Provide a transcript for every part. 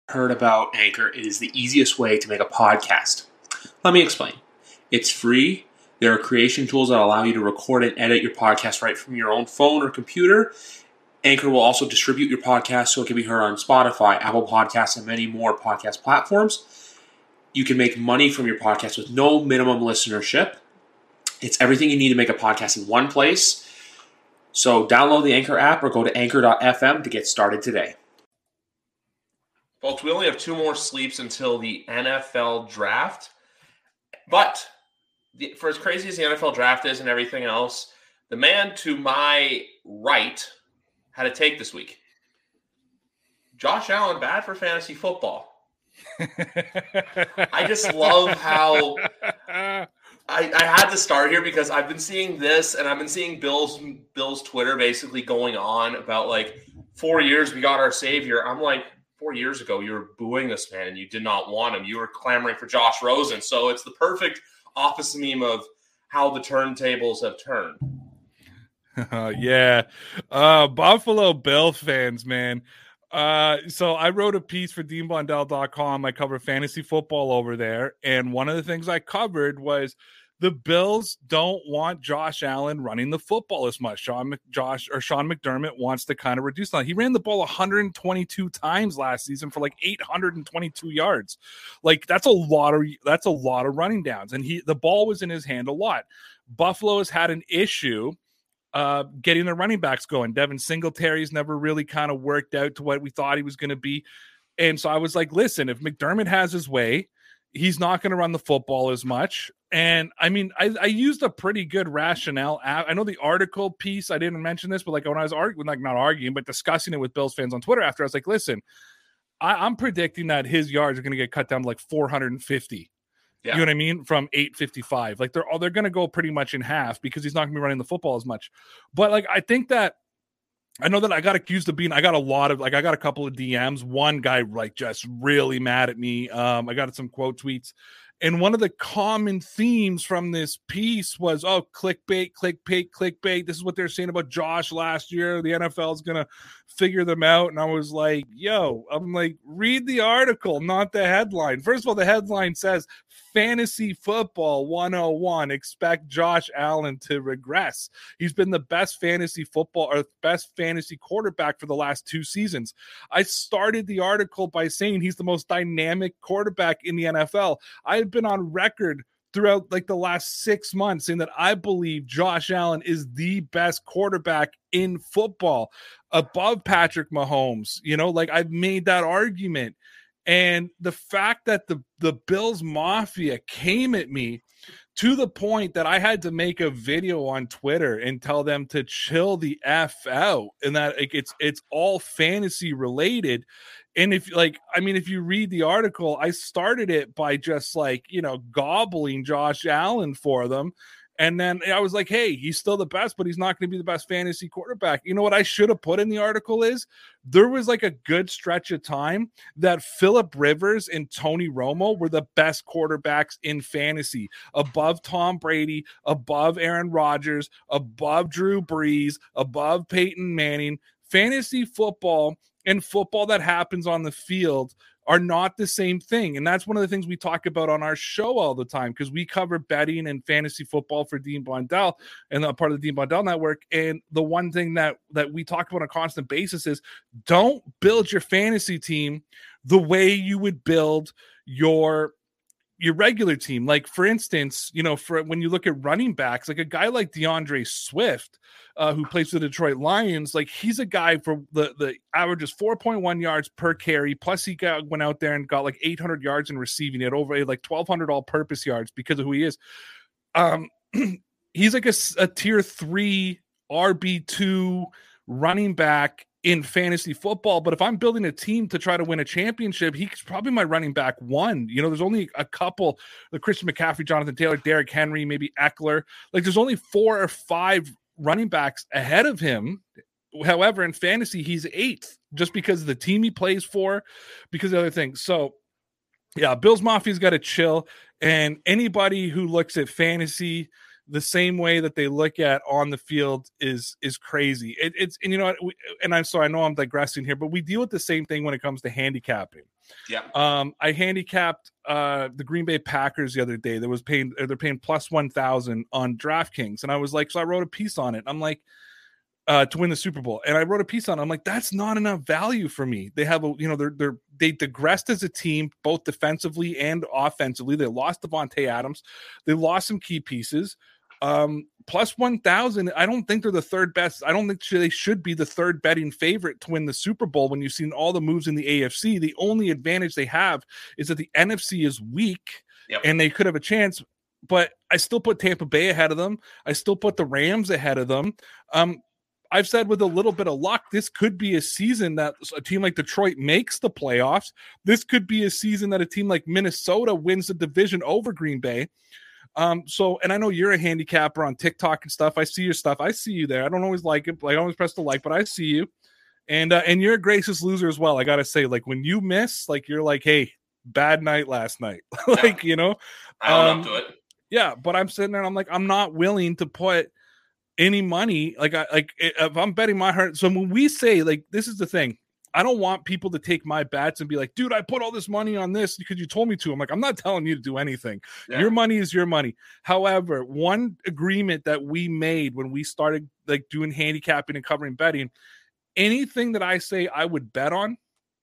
Heard about Anchor, it is the easiest way to make a podcast. Let me explain. It's free. There are creation tools that allow you to record and edit your podcast right from your own phone or computer. Anchor will also distribute your podcast so it can be heard on Spotify, Apple Podcasts, and many more podcast platforms. You can make money from your podcast with no minimum listenership. It's everything you need to make a podcast in one place. So download the Anchor app or go to anchor.fm to get started today. Folks, we only have 2 more sleeps until the NFL draft. But for as crazy as the NFL draft is and everything else, the man to my right had a take this week. Josh Allen, bad for fantasy football. I just love how I had to start here because I've been seeing this and I've been seeing Bill's Twitter basically going on about 4 years we got our savior. I'm like, 4 years ago, you were booing this man and you did not want him. You were clamoring for Josh Rosen. So it's the perfect opposite meme of how the turntables have turned. Yeah. Buffalo Bills fans, man. So I wrote a piece for DeanBlondell.com. I cover fantasy football over there. And one of the things I covered was the Bills don't want Josh Allen running the football as much. Sean McDermott wants to kind of reduce that. He ran the ball 122 times last season for 822 yards. That's a lot of running downs. And the ball was in his hand a lot. Buffalo has had an issue getting their running backs going. Devin Singletary's never really kind of worked out to what we thought he was going to be. And so I was like, listen, if McDermott has his way, he's not going to run the football as much. And I mean, I used a pretty good rationale. I know the article piece, I didn't mention this, but when I was arguing, not arguing, but discussing it with Bills fans on Twitter after, I was like, listen, I'm predicting that his yards are going to get cut down to 450. Yeah. You know what I mean? From 855. They're going to go pretty much in half because he's not going to be running the football as much. But I think that I know that I got accused of being, I got a couple of DMs. One guy just really mad at me. I got some quote tweets. And one of the common themes from this piece was, clickbait. This is what they're saying about Josh last year. The NFL is going to figure them out. And I was like, read the article, not the headline. First of all, the headline says Fantasy Football 101, expect Josh Allen to regress. He's been the best fantasy quarterback for the last 2 seasons. I started the article by saying he's the most dynamic quarterback in the NFL. I've been on record throughout the last 6 months saying that I believe Josh Allen is the best quarterback in football above Patrick Mahomes. I've made that argument. And the fact that the Bills Mafia came at me to the point that I had to make a video on Twitter and tell them to chill the F out and that it's all fantasy related. And if you read the article, I started it by just gobbling Josh Allen for them. And then I was like, hey, he's still the best, but he's not going to be the best fantasy quarterback. You know what I should have put in the article is there was a good stretch of time that Phillip Rivers and Tony Romo were the best quarterbacks in fantasy, above Tom Brady, above Aaron Rodgers, above Drew Brees, above Peyton Manning. Fantasy football and football that happens on the field are not the same thing. And that's one of the things we talk about on our show all the time because we cover betting and fantasy football for Dean Blondell and part of the Dean Blondell Network. And the one thing that we talk about on a constant basis is don't build your fantasy team the way you would build your regular team. For instance, for when you look at running backs, a guy like DeAndre Swift, who plays for the Detroit Lions, he's a guy for the average is 4.1 yards per carry. Plus he went out there and got 800 yards in receiving it, over 1,200 all-purpose yards because of who he is. He's a tier 3 RB2 running back in fantasy football, but if I'm building a team to try to win a championship, he's probably my running back 1. There's only a couple, the Christian McCaffrey, Jonathan Taylor, Derrick Henry, maybe Eckler. There's only 4 or 5 running backs ahead of him. However, in fantasy, he's 8th just because of the team he plays for, because of other things. So, yeah, Bills Mafia's got to chill. And anybody who looks at fantasy the same way that they look at on the field is crazy. It's and you know what, I know I'm digressing here, but we deal with the same thing when it comes to handicapping. Yeah. I handicapped the Green Bay Packers the other day. They're paying plus 1,000 on DraftKings, and I was like, so I wrote a piece on it. I'm like, to win the Super Bowl, and I wrote a piece on it. I'm like, that's not enough value for me. They have they digressed as a team, both defensively and offensively. They lost Devontae Adams. They lost some key pieces. Plus 1,000. I don't think they're the third best. I don't think they should be the third betting favorite to win the Super Bowl when you've seen all the moves in the AFC. The only advantage they have is that the NFC is weak, and they could have a chance. But I still put Tampa Bay ahead of them. I still put the Rams ahead of them. I've said with a little bit of luck, this could be a season that a team like Detroit makes the playoffs. This could be a season that a team like Minnesota wins the division over Green Bay. And I know you're a handicapper on TikTok and stuff. I see your stuff. I see you there. I don't always like it. Like, I always press the like, but I see you. And you're a gracious loser as well. I got to say, like, when you miss, like, you're like, hey, bad night last night. Like, you know, I own up to it. Yeah. But I'm sitting there and I'm like, I'm not willing to put any money. If I'm betting my heart. So when we say, like, this is the thing, I don't want people to take my bets and be like, dude, I put all this money on this because you told me to. I'm like, I'm not telling you to do anything. Yeah. Your money is your money. However, one agreement that we made when we started like doing handicapping and covering betting, anything that I say I would bet on,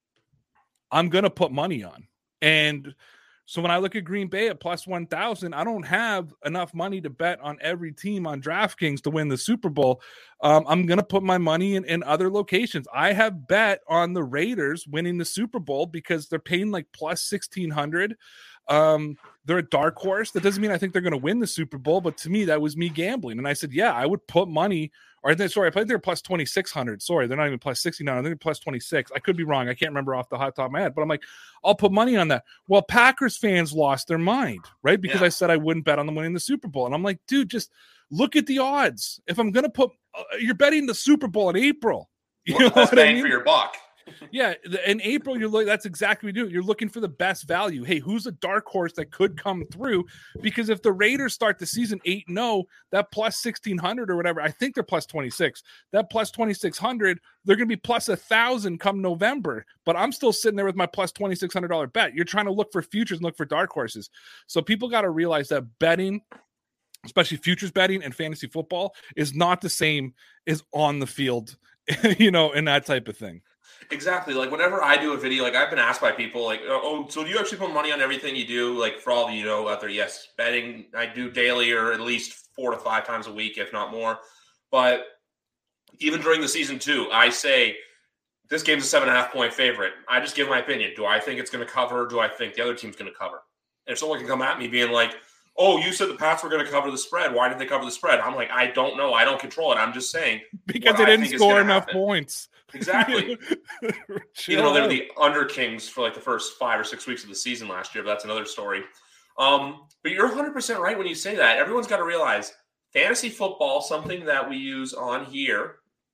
I'm going to put money on. And so when I look at Green Bay at plus 1,000, I don't have enough money to bet on every team on DraftKings to win the Super Bowl. I'm going to put my money in other locations. I have bet on the Raiders winning the Super Bowl because they're paying like plus 1,600. They're a dark horse. That doesn't mean I think they're going to win the Super Bowl, but to me, that was me gambling. And I said, yeah, I would put money. I played there plus 2,600. Sorry, they're not even plus 69. I think they're plus 26. I could be wrong. I can't remember off the hot top of my head, but I'm like, I'll put money on that. Well, Packers fans lost their mind, right? Because I said I wouldn't bet on them winning the Super Bowl. And I'm like, dude, just look at the odds. If I'm going to put, you're betting the Super Bowl in April. You know that's what I bang mean? For your buck. Yeah, in April, that's exactly what you do. You're looking for the best value. Hey, who's a dark horse that could come through? Because if the Raiders start the season 8-0, that plus 1,600 or whatever, I think they're plus 26. That plus 2,600, they're going to be plus 1,000 come November. But I'm still sitting there with my plus $2,600 bet. You're trying to look for futures and look for dark horses. So people got to realize that betting, especially futures betting and fantasy football, is not the same as on the field, you know, and that type of thing. Exactly. Like whenever I do a video, like I've been asked by people like, oh, so do you actually put money on everything you do? Like for all of you know out there, yes, betting I do daily or at least 4 to 5 times a week, if not more. But even during the season too, I say this game's a 7.5 point favorite. I just give my opinion. Do I think it's going to cover? Do I think the other team's going to cover? And if someone can come at me being like, oh, you said the Pats were going to cover the spread. Why did they cover the spread? I'm like, I don't know. I don't control it. I'm just saying. Because they didn't score enough points. Exactly. Even though they were the under kings for like the first 5 or 6 weeks of the season last year, but that's another story. But you're 100% right when you say that. Everyone's got to realize fantasy football, something that we use on here,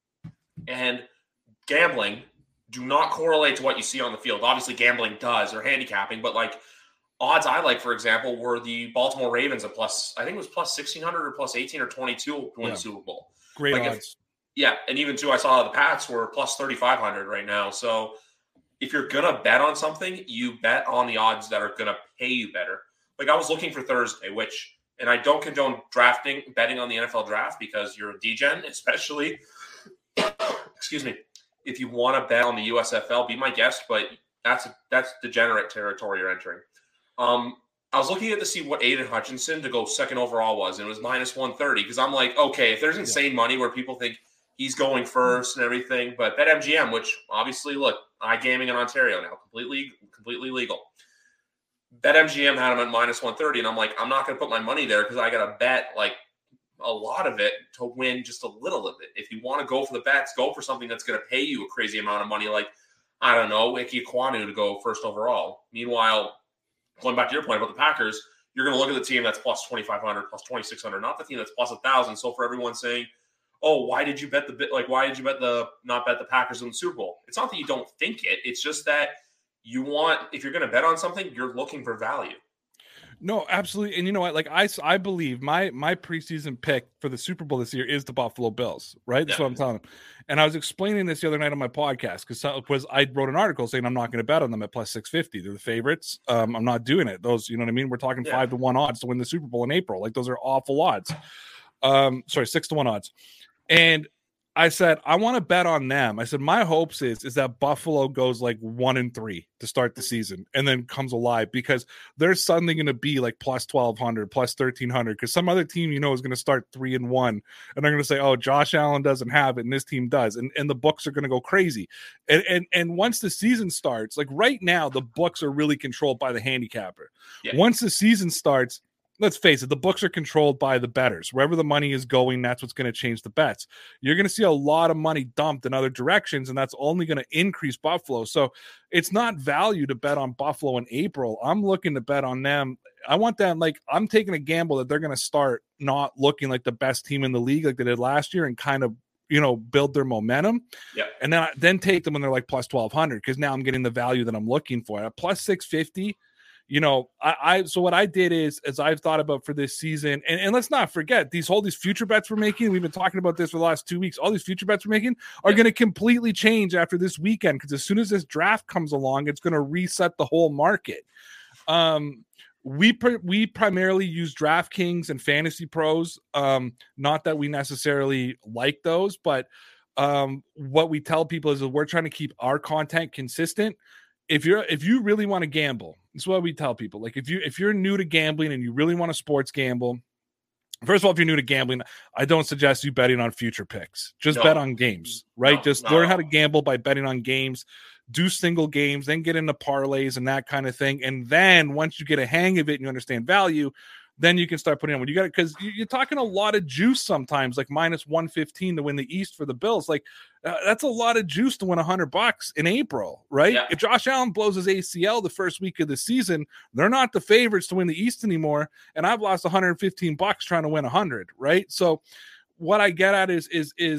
and gambling do not correlate to what you see on the field. Obviously, gambling does, or handicapping, but like odds I like, for example, were the Baltimore Ravens at plus, I think it was plus 1,600 or plus 18 or 22 to win the Super Bowl. Great like odds. And even too, I saw the Pats were plus 3,500 right now. So if you're going to bet on something, you bet on the odds that are going to pay you better. Like I was looking for Thursday, and I don't condone betting on the NFL draft because you're a degen, especially, excuse me, if you want to bet on the USFL, be my guest, but that's degenerate territory you're entering. I was looking at to see what Aiden Hutchinson to go second overall was, and it was minus 130 because I'm like, okay, if there's insane money where people think he's going first and everything, but BetMGM, which obviously, look, iGaming in Ontario now, completely legal. BetMGM had him at minus 130, and I'm like, I'm not going to put my money there because I got to bet like a lot of it to win just a little of it. If you want to go for the bets, go for something that's going to pay you a crazy amount of money, like, I don't know, Ike Ekwonu to go first overall. Meanwhile, going back to your point about the Packers, you're going to look at the team that's plus 2,500, plus 2,600, not the team that's plus 1,000. So for everyone saying, oh, why did you bet not bet the Packers in the Super Bowl? It's not that you don't think it. It's just that if you're going to bet on something, you're looking for value. No, absolutely. And you know what? Like I believe my preseason pick for the Super Bowl this year is the Buffalo Bills, right? That's what I'm telling them. And I was explaining this the other night on my podcast because I wrote an article saying I'm not going to bet on them at plus 650. They're the favorites. I'm not doing it. Those, you know what I mean? We're talking 5-1 odds to win the Super Bowl in April. Like those are awful odds. 6-1 odds. And I said, I want to bet on them. I said, my hopes is that Buffalo goes like 1-3 to start the season and then comes alive, because they're suddenly going to be like plus 1,200, plus 1,300, because some other team, is going to start 3-1 and they're going to say, oh, Josh Allen doesn't have it and this team does. And the books are going to go crazy. And once the season starts, like right now, the books are really controlled by the handicapper. Yeah. Once the season starts, let's face it, the books are controlled by the bettors. Wherever the money is going, that's what's going to change the bets. You're going to see a lot of money dumped in other directions, and that's only going to increase Buffalo. So it's not value to bet on Buffalo in April. I'm looking to bet on them. I want them, like, I'm taking a gamble that they're going to start not looking like the best team in the league like they did last year and kind of, build their momentum. Yeah. And then take them when they're like plus 1,200, because now I'm getting the value that I'm looking for. At plus 650, so what I did is I've thought about for this season, and let's not forget these future bets we're making. We've been talking about this for the last 2 weeks. All these future bets we're making are going to completely change after this weekend, because as soon as this draft comes along, it's going to reset the whole market. We primarily use DraftKings and Fantasy Pros. Not that we necessarily like those, but what we tell people is that we're trying to keep our content consistent. If you really want to gamble, that's what we tell people. Like if you're new to gambling and you really want to sports gamble, first of all, if you're new to gambling, I don't suggest you betting on future picks. Just bet on games, right? Learn how to gamble by betting on games. Do single games, then get into parlays and that kind of thing. And then once you get a hang of it and you understand value, then you can start putting on when you got it, because you're talking a lot of juice sometimes, like minus 115 to win the East for the Bills. Like that's a lot of juice to win $100 in April, right? Yeah. If Josh Allen blows his ACL the first week of the season, they're not the favorites to win the East anymore. And I've lost $115 trying to win 100, right? So what I get at is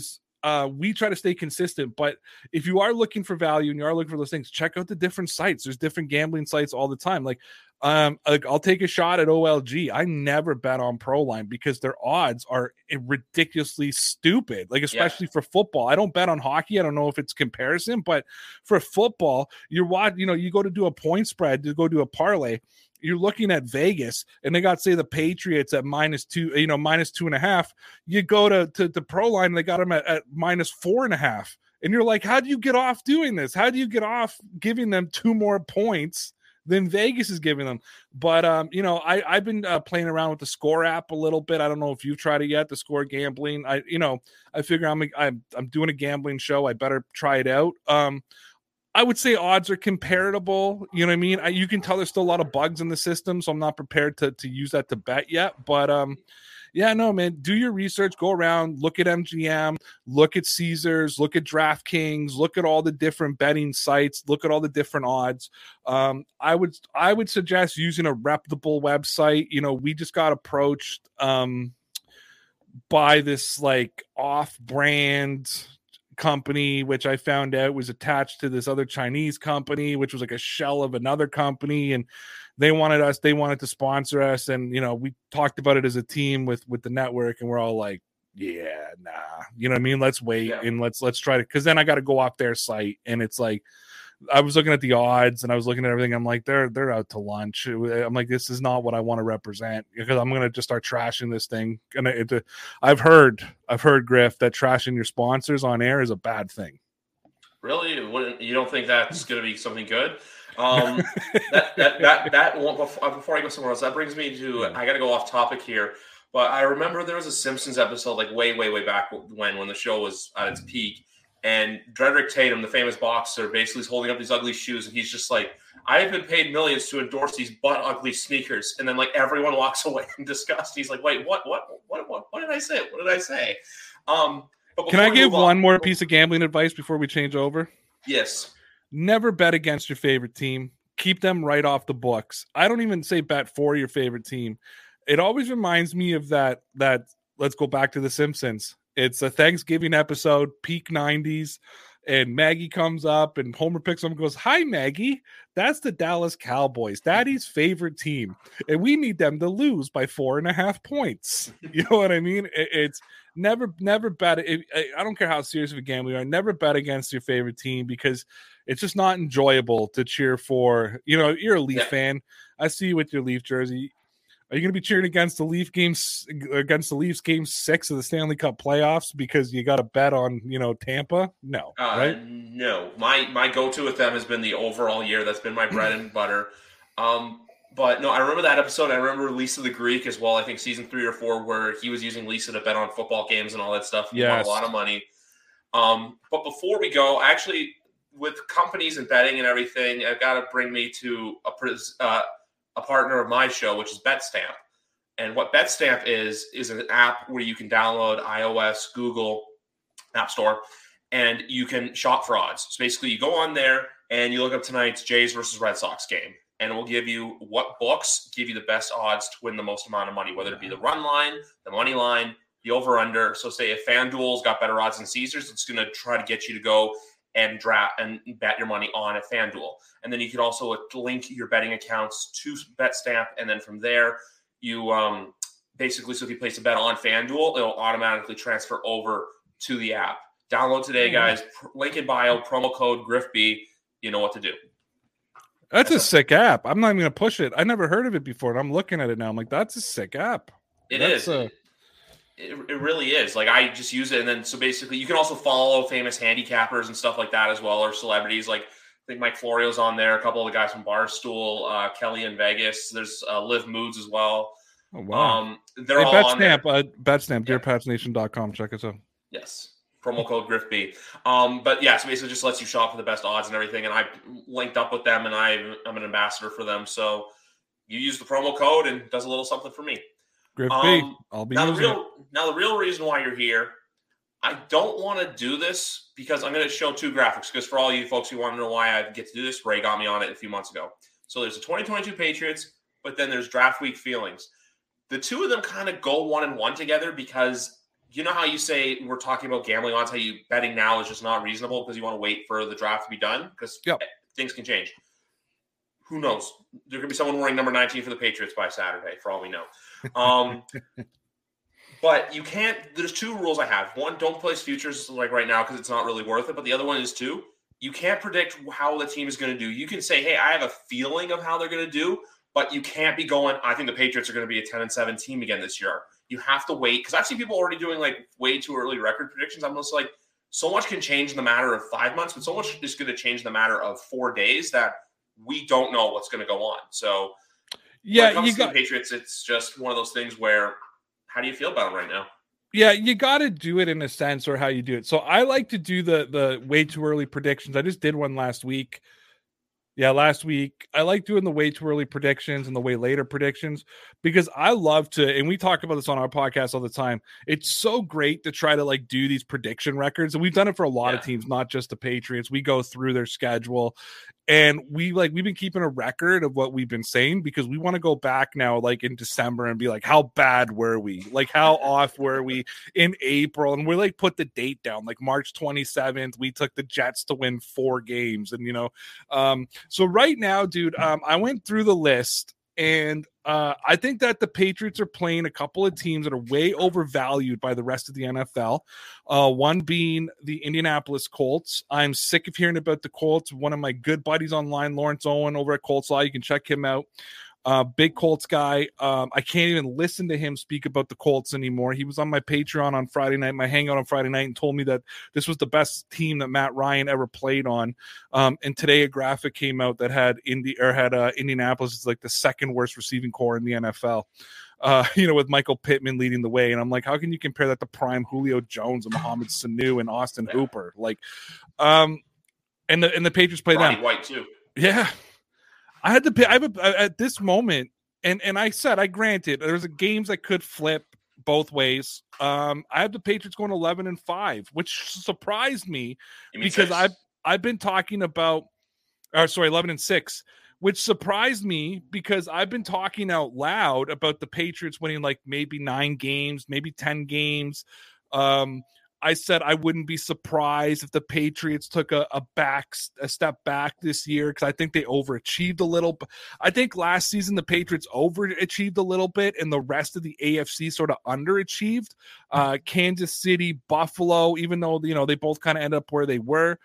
we try to stay consistent, but if you are looking for value and you are looking for those things, check out the different sites. There's different gambling sites all the time. Like I'll take a shot at OLG. I never bet on ProLine because their odds are ridiculously stupid. Like especially for football. I don't bet on hockey. I don't know if it's comparison, but for football, you go to do a point spread, to go do a parlay. You're looking at Vegas and they got, say, the Patriots at -2, minus 2.5. You go to ProLine, they got them at minus 4.5. And you're like, how do you get off doing this? How do you get off giving them 2 more points than Vegas is giving them? But, I've been playing around with the Score app a little bit. I don't know if you've tried it yet, the Score gambling. I figure I'm doing a gambling show. I better try it out. I would say odds are comparable. You know what I mean? You can tell there's still a lot of bugs in the system, so I'm not prepared to use that to bet yet. But, man, do your research. Go around, look at MGM, look at Caesars, look at DraftKings, look at all the different betting sites, look at all the different odds. I would suggest using a reputable website. We just got approached by this, like, off-brand company, which I found out was attached to this other Chinese company, which was like a shell of another company, and they wanted to sponsor us, and we talked about it as a team with the network, and we're all like, yeah, nah, you know what I mean, let's wait and let's try to, because then I got to go off their site, and it's like I was looking at the odds and I was looking at everything. I'm like, they're out to lunch. I'm like, this is not what I want to represent, because I'm going to just start trashing this thing. And I've heard, Griff, that trashing your sponsors on air is a bad thing. Really? You don't think that's going to be something good? That won't, before I go somewhere else, that brings me to, I got to go off topic here, but I remember there was a Simpsons episode like way back when the show was at its peak. And Drederick Tatum, the famous boxer, basically is holding up these ugly shoes, and he's just like, I have been paid millions to endorse these butt ugly sneakers. And then, like, everyone walks away in disgust. He's like, wait, what did I say? What did I say? But can I give one more piece of gambling advice before we change over? Yes. Never bet against your favorite team. Keep them right off the books. I don't even say bet for your favorite team. It always reminds me of that let's go back to The Simpsons. It's a Thanksgiving episode, peak 90s. And Maggie comes up and Homer picks him and goes, "Hi, Maggie. That's the Dallas Cowboys, Daddy's favorite team. And we need them to lose by 4.5 points." You know what I mean? It's never bet. I don't care how serious of a game we are. Never bet against your favorite team because it's just not enjoyable to cheer for. You know, you're a Leaf fan. I see you with your Leaf jersey. Are you going to be cheering against the Leafs game 6 of the Stanley Cup playoffs because you got a bet on, Tampa? No, right? No. My go-to with them has been the overall year. That's been my bread and butter. But no, I remember that episode. I remember Lisa the Greek as well. I think season 3 or 4 where he was using Lisa to bet on football games and all that stuff. He won a lot of money. But before we go, actually, with companies and betting and everything, I've got to bring me to a partner of my show, which is BetStamp. And what BetStamp is an app where you can download iOS, Google, App Store, and you can shop for odds. So basically you go on there and you look up tonight's Jays versus Red Sox game, and it will give you what books give you the best odds to win the most amount of money, whether it be the run line, the money line, the over-under. So say if FanDuel's got better odds than Caesars, it's going to try to get you to go and draft and bet your money on a FanDuel. And then you can also link your betting accounts to BetStamp. And then from there, you basically, so if you place a bet on FanDuel, it'll automatically transfer over to the app. Download today, guys. Link in bio, promo code GriffB. You know what to do. That's a sick app. I'm not even going to push it. I never heard of it before, and I'm looking at it now. I'm like, that's a sick app. It really is. Like, I just use it. And then, so basically, you can also follow famous handicappers and stuff like that as well, or celebrities. Like, I think Mike Florio's on there. A couple of the guys from Barstool, Kelly in Vegas. There's Liv Moods as well. Oh, wow. They're all on there. BetStamp, dearpatsnation.com. Check us out. Yes. Promo code GriffB. But yeah, so basically just lets you shop for the best odds and everything. And I linked up with them, and I'm an ambassador for them. So you use the promo code and it does a little something for me. GriffB. I'll be using it. Now, the real reason why you're here, I don't want to do this because I'm going to show 2 graphics. Because for all you folks who want to know why I get to do this, Ray got me on it a few months ago. So there's the 2022 Patriots, but then there's draft week feelings. The 2 of them kind of go 1-1 together because you know how you say we're talking about gambling odds, how you betting now is just not reasonable because you want to wait for the draft to be done because things can change. Who knows? There could be someone wearing number 19 for the Patriots by Saturday, for all we know. But you can't – there's 2 rules I have. One, don't place futures like right now because it's not really worth it. But the other one is 2, you can't predict how the team is going to do. You can say, hey, I have a feeling of how they're going to do, but you can't be going, I think the Patriots are going to be a 10-7 team again this year. You have to wait because I've seen people already doing like way too early record predictions. I'm just like, so much can change in the matter of 5 months, but so much is going to change in the matter of 4 days that we don't know what's going to go on. So when it comes to the Patriots, it's just one of those things where how do you feel about them right now? Yeah, you got to do it in a sense or how you do it. So I like to do the way too early predictions. I just did one last week. Yeah, last week. I like doing the way too early predictions and the way later predictions because I love to, and we talk about this on our podcast all the time. It's so great to try to like do these prediction records. And we've done it for a lot of teams, not just the Patriots. We go through their schedule and we've been keeping a record of what we've been saying because we want to go back now, like in December and be like, how bad were we? Like how off were we in April? And we like put the date down, like March 27th, we took the Jets to win 4 games. And, so right now, dude, I went through the list and I think that the Patriots are playing a couple of teams that are way overvalued by the rest of the NFL. One being the Indianapolis Colts. I'm sick of hearing about the Colts. One of my good buddies online, Lawrence Owen over at Colts Law. You can check him out. Big Colts guy. I can't even listen to him speak about the Colts anymore. He was on my Patreon on Friday night, my hangout on Friday night, and told me that this was the best team that Matt Ryan ever played on. And today a graphic came out that had Indianapolis is like the 2nd worst receiving core in the NFL. With Michael Pittman leading the way. And I'm like, how can you compare that to prime Julio Jones and Mohamed Sanu and Austin Hooper? Like, and the Patriots play Ronnie them. White too. Yeah. I had to pay. At this moment, and I said, I granted, there's games that could flip both ways. I have the Patriots going 11-5, which surprised me because I've been talking about, 11-6, which surprised me because I've been talking out loud about the Patriots winning like maybe 9 games, maybe 10 games. I said I wouldn't be surprised if the Patriots took a step back this year, because I think they overachieved a little. I think last season the Patriots overachieved a little bit and the rest of the AFC sort of underachieved. Kansas City, Buffalo, even though, you know, they both kind of ended up where they were.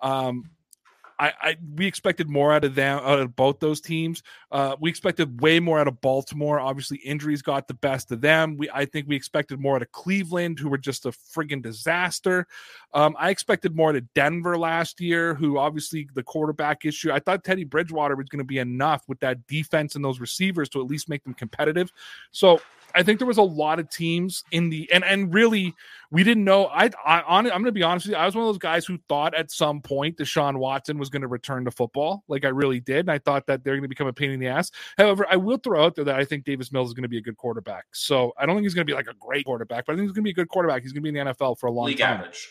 We expected more out of both those teams. We expected way more out of Baltimore. Obviously, injuries got the best of them. I think we expected more out of Cleveland, who were just a friggin' disaster. I expected more out of Denver last year, who obviously the quarterback issue. I thought Teddy Bridgewater was going to be enough with that defense and those receivers to at least make them competitive. So I think there was a lot of teams in the and really we didn't know. I'm going to be honest with you. I was one of those guys who thought at some point Deshaun Watson was going to return to football. Like, I really did. And I thought that they're going to become a pain in the ass. However, I will throw out there that I think Davis Mills is going to be a good quarterback. So I don't think he's going to be like a great quarterback, but I think he's going to be a good quarterback. He's going to be in the NFL for a long League time. Average.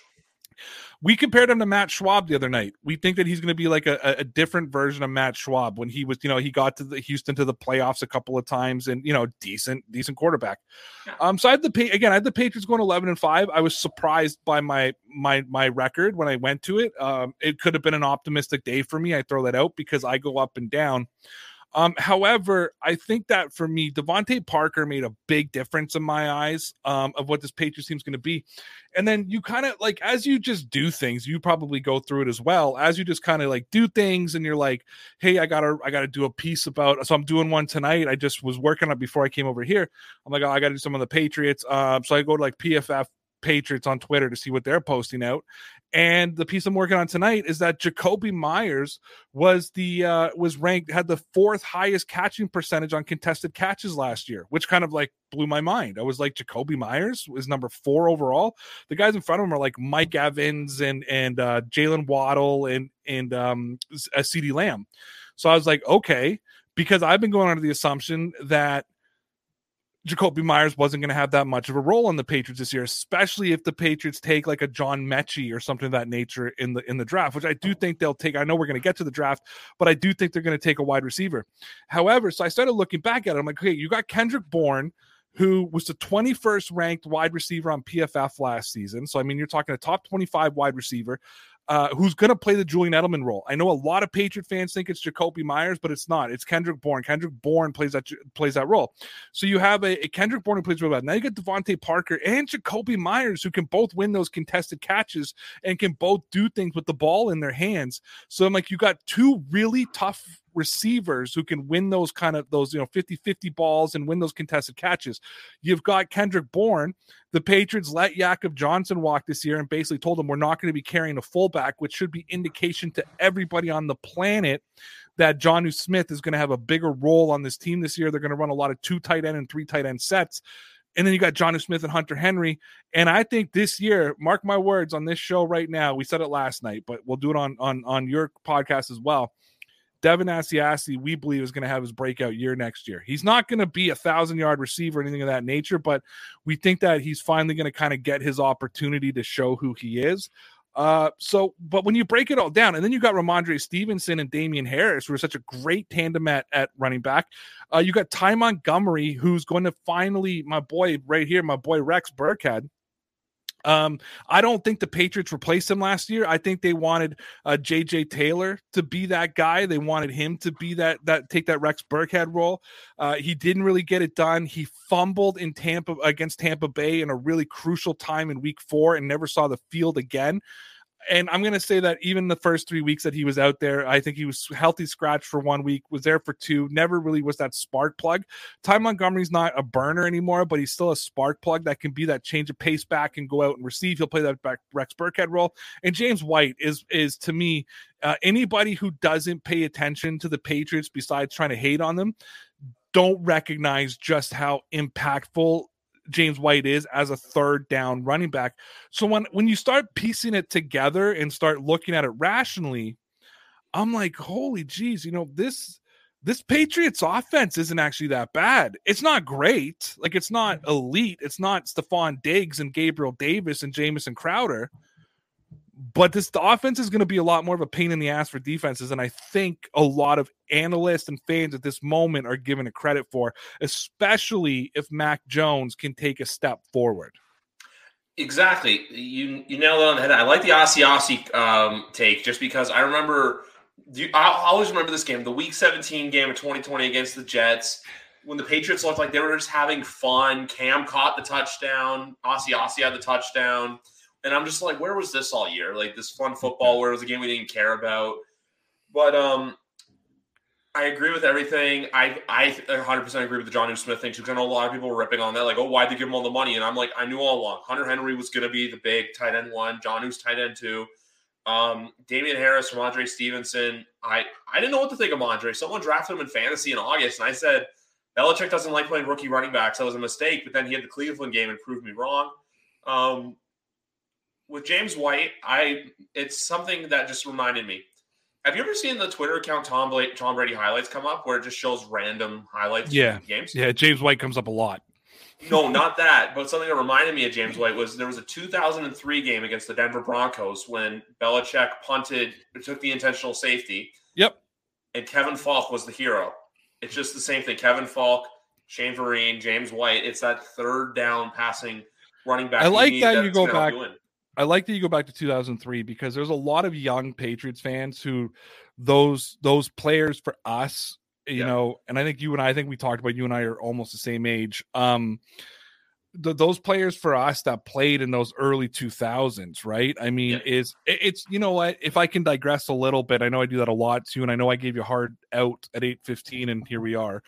We compared him to Matt Schwab the other night. We think that he's going to be like a different version of Matt Schwab when he was, you know, he got to the Houston to the playoffs a couple of times and, you know, decent quarterback. Yeah. So I had the Patriots going 11-5. I was surprised by my record when I went to it. It could have been an optimistic day for me. I throw that out because I go up and down. However, I think that for me, Devontae Parker made a big difference in my eyes of what this Patriots team is going to be. And then you kind of like, as you just do things, you probably go through it as well. As you just kind of like do things and you're like, hey, I gotta do a piece about, so I'm doing one tonight. I just was working on it before I came over here. I'm like, oh, I got to do some of the Patriots. So I go to like PFF Patriots on Twitter to see what they're posting out. And the piece I'm working on tonight is that Jakobi Meyers was ranked, had the 4th highest catching percentage on contested catches last year, which kind of like blew my mind. I was like, Jakobi Meyers was number 4 overall. The guys in front of him are like Mike Evans and Jalen Waddle and CeeDee Lamb. So I was like, okay, because I've been going under the assumption that Jakobi Meyers wasn't going to have that much of a role on the Patriots this year, especially if the Patriots take like a John Mechie or something of that nature in the draft, which I do think they'll take. I know we're going to get to the draft, but I do think they're going to take a wide receiver. However, so I started looking back at it. I'm like, okay, you got Kendrick Bourne, who was the 21st ranked wide receiver on PFF last season. So, I mean, you're talking a top 25 wide receiver. Who's going to play the Julian Edelman role. I know a lot of Patriot fans think it's Jakobi Meyers, but it's not. It's Kendrick Bourne. Kendrick Bourne plays that role. So you have a Kendrick Bourne who plays really well. Now you got Devontae Parker and Jakobi Meyers who can both win those contested catches and can both do things with the ball in their hands. So I'm like, you got 2 really tough receivers who can win those 50-50 balls and win those contested catches. You've got Kendrick Bourne. The Patriots let Jakob Johnson walk this year and basically told him we're not going to be carrying a fullback, which should be indication to everybody on the planet that Jonnu Smith is going to have a bigger role on this team this year. They're going to run a lot of 2 tight end and 3 tight end sets. And then you got Jonnu Smith and Hunter Henry. And I think this year, mark my words on this show right now, we said it last night, but we'll do it on your podcast as well. Devin Asiasi, we believe, is going to have his breakout year next year. He's not going to be a 1,000-yard receiver or anything of that nature, but we think that he's finally going to kind of get his opportunity to show who he is. But when you break it all down, and then you got Ramondre Stevenson and Damian Harris, who are such a great tandem at running back. You got Ty Montgomery, who's going to finally, my boy Rex Burkhead. I don't think the Patriots replaced him last year. I think they wanted JJ Taylor to be that guy. They wanted him to be that take that Rex Burkhead role. He didn't really get it done. He fumbled in against Tampa Bay in a really crucial time in week 4 and never saw the field again. And I'm going to say that even the first 3 weeks that he was out there, I think he was healthy scratch for 1 week, was there for 2, never really was that spark plug. Ty Montgomery's not a burner anymore, but he's still a spark plug that can be that change of pace back and go out and receive. He'll play that back Rex Burkhead role. And James White is to me, anybody who doesn't pay attention to the Patriots besides trying to hate on them, don't recognize just how impactful James White is as a 3rd down running back. So when you start piecing it together and start looking at it rationally, I'm like, holy geez, this Patriots offense isn't actually that bad. It's not great. Like, it's not elite. It's not Stephon Diggs and Gabriel Davis and Jamison Crowder. But the offense is going to be a lot more of a pain in the ass for defenses, and I think a lot of analysts and fans at this moment are giving it credit for, especially if Mac Jones can take a step forward. Exactly. You nailed it on the head. I like the Ossie take just because I remember. I always remember this game, the Week 17 game of 2020 against the Jets, when the Patriots looked like they were just having fun. Cam caught the touchdown. Ossie had the touchdown. And I'm just like, where was this all year? Like this fun football where it was a game we didn't care about. But I agree with everything. I 100% agree with the Jonnu Smith thing too, because I know a lot of people were ripping on that, like, oh, why'd they give him all the money? And I'm like, I knew all along. Hunter Henry was going to be the big tight end one. Jonnu's tight end two. Damian Harris from Andre Stevenson. I didn't know what to think of Andre. Someone drafted him in fantasy in August, and I said, Belichick doesn't like playing rookie running backs. That was a mistake, but then he had the Cleveland game and proved me wrong. With James White, it's something that just reminded me. Have you ever seen the Twitter account Tom Brady highlights come up where it just shows random highlights from games? Yeah, James White comes up a lot. No, not that. But something that reminded me of James White was there was a 2003 game against the Denver Broncos when Belichick took the intentional safety. Yep. And Kevin Falk was the hero. It's just the same thing. Kevin Falk, Shane Vereen, James White. It's that third down passing running back. I like that you go back. I like that you go back to 2003 because there's a lot of young Patriots fans who those players for us, you know, and I think we talked about you and I are almost the same age. Those players for us that played in those early 2000s, right? I mean, it's, you know what, if I can digress a little bit, I know I do that a lot too. And I know I gave you a hard out at 8:15 and here we are.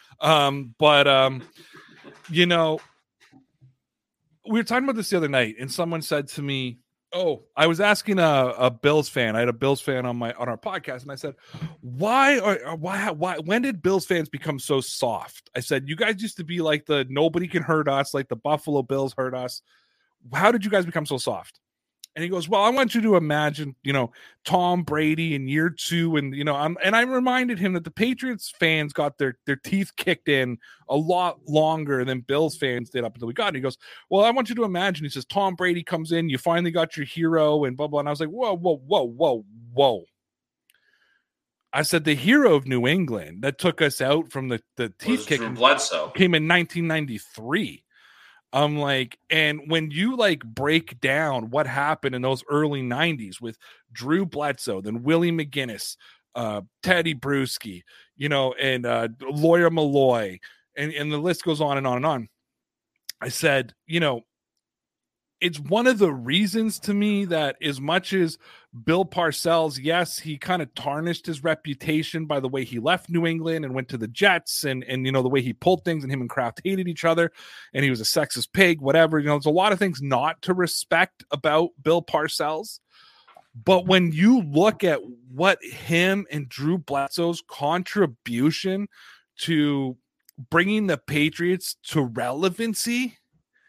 You know, we were talking about this the other night and someone said to me, oh, I was asking a Bills fan. I had a Bills fan on our podcast, and I said, why? When did Bills fans become so soft? I said, you guys used to be like the nobody can hurt us, like the Buffalo Bills hurt us. How did you guys become so soft? And he goes, well, I want you to imagine, you know, Tom Brady in year 2. And, you know, I reminded him that the Patriots fans got their teeth kicked in a lot longer than Bills fans did up until we got it. He goes, well, I want you to imagine, he says, Tom Brady comes in, you finally got your hero and blah, blah. And I was like, whoa. I said, the hero of New England that took us out from the teeth kicking came in 1993. I'm like, and when you like break down what happened in those early 90s with Drew Bledsoe, then Willie McGinnis, Teddy Bruschi, you know, and Lawyer Malloy, and the list goes on and on and on. I said, you know, it's one of the reasons to me that as much as Bill Parcells, yes, he kind of tarnished his reputation by the way he left New England and went to the Jets and you know, the way he pulled things, and him and Kraft hated each other and he was a sexist pig, whatever. You know, there's a lot of things not to respect about Bill Parcells. But when you look at what him and Drew Bledsoe's contribution to bringing the Patriots to relevancy,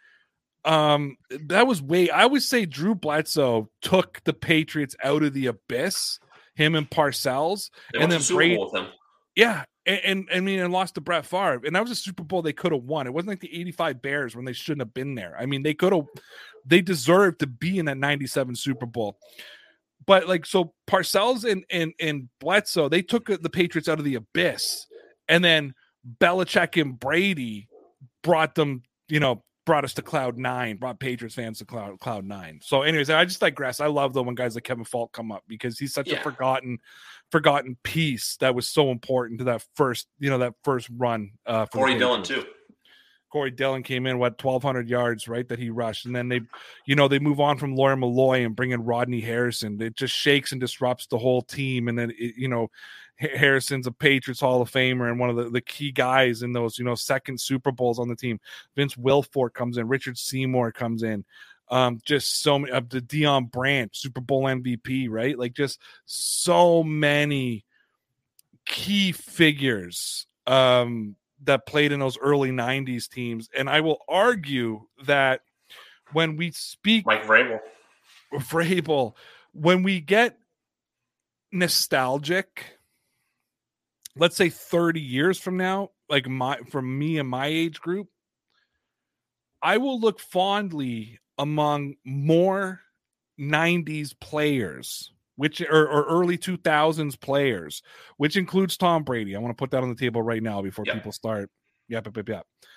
that was I would say Drew Bledsoe took the Patriots out of the abyss, him and Parcells, and then Brady with him. Yeah. And I mean, and lost to Brett Favre, and that was a Super Bowl they could have won. It wasn't like the 85 Bears when they shouldn't have been there. I mean, they deserved to be in that 97 Super Bowl. But like, so Parcells and Bledsoe, they took the Patriots out of the abyss, and then Belichick and Brady brought them, you know, brought us to cloud 9, brought Patriots fans to cloud 9. So anyways, I just digress. I love though when guys like Kevin Falk come up because he's such a forgotten piece that was so important to that first run. Corey Dillon too. Corey Dillon came in 1,200 yards, right, that he rushed, and then they move on from Lawyer Malloy and bring in Rodney Harrison. It just shakes and disrupts the whole team, and then Harrison's a Patriots Hall of Famer and one of the key guys in those, you know, second Super Bowls on the team. Vince Wilfork comes in, Richard Seymour comes in, just so many of the Deion Branch, Super Bowl MVP, right? Like just so many key figures that played in those early 90s teams. And I will argue that when we speak Mike Vrabel, when we get nostalgic, let's say 30 years from now, like from me and my age group, I will look fondly among more 90s players, which are early 2000s players, which includes Tom Brady. I want to put that on the table right now before people start. Yep.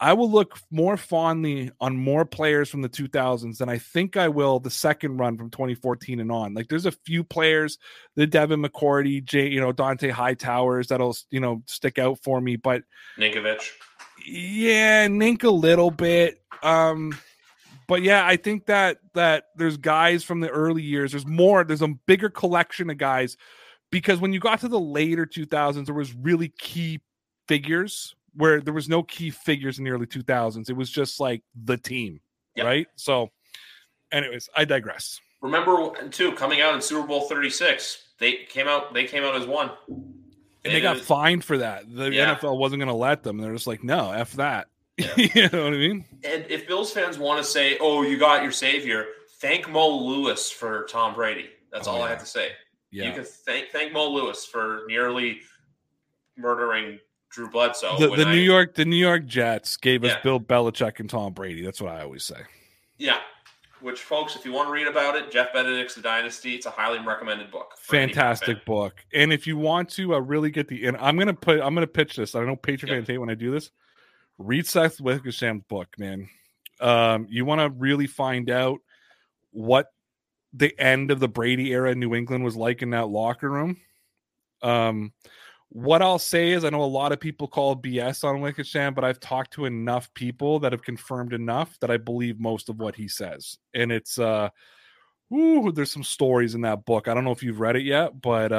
I will look more fondly on more players from the 2000s than I think I will the second run from 2014 and on. Like there's a few players, the Devin McCourty, Dante Hightowers that'll, stick out for me, but Ninkovich. Yeah, Nink a little bit. But yeah, I think that there's guys from the early years. There's a bigger collection of guys because when you got to the later 2000s, there was really key figures where there was no key figures in the early 2000s. It was just like the team, right? So anyways, I digress. Remember too, coming out in Super Bowl 36, they came out as one. And they got fined for that. The NFL wasn't going to let them. They're just like, no, F that. Yeah. You know what I mean? And if Bills fans want to say, oh, you got your savior, thank Mo Lewis for Tom Brady. That's all I have to say. Yeah. You can thank Mo Lewis for nearly murdering Drew Bledsoe. The New York Jets gave us Bill Belichick and Tom Brady. That's what I always say. Yeah. Which, folks, if you want to read about it, Jeff Benedict's The Dynasty. It's a highly recommended book. Fantastic book. And if you want to really get and I'm gonna pitch this. I know Patriot fans hate when I do this. Read Seth Wickersham's book, man. You want to really find out what the end of the Brady era in New England was like in that locker room. What I'll say is I know a lot of people call BS on Wickersham, but I've talked to enough people that have confirmed enough that I believe most of what he says. And it's there's some stories in that book. I don't know if you've read it yet, but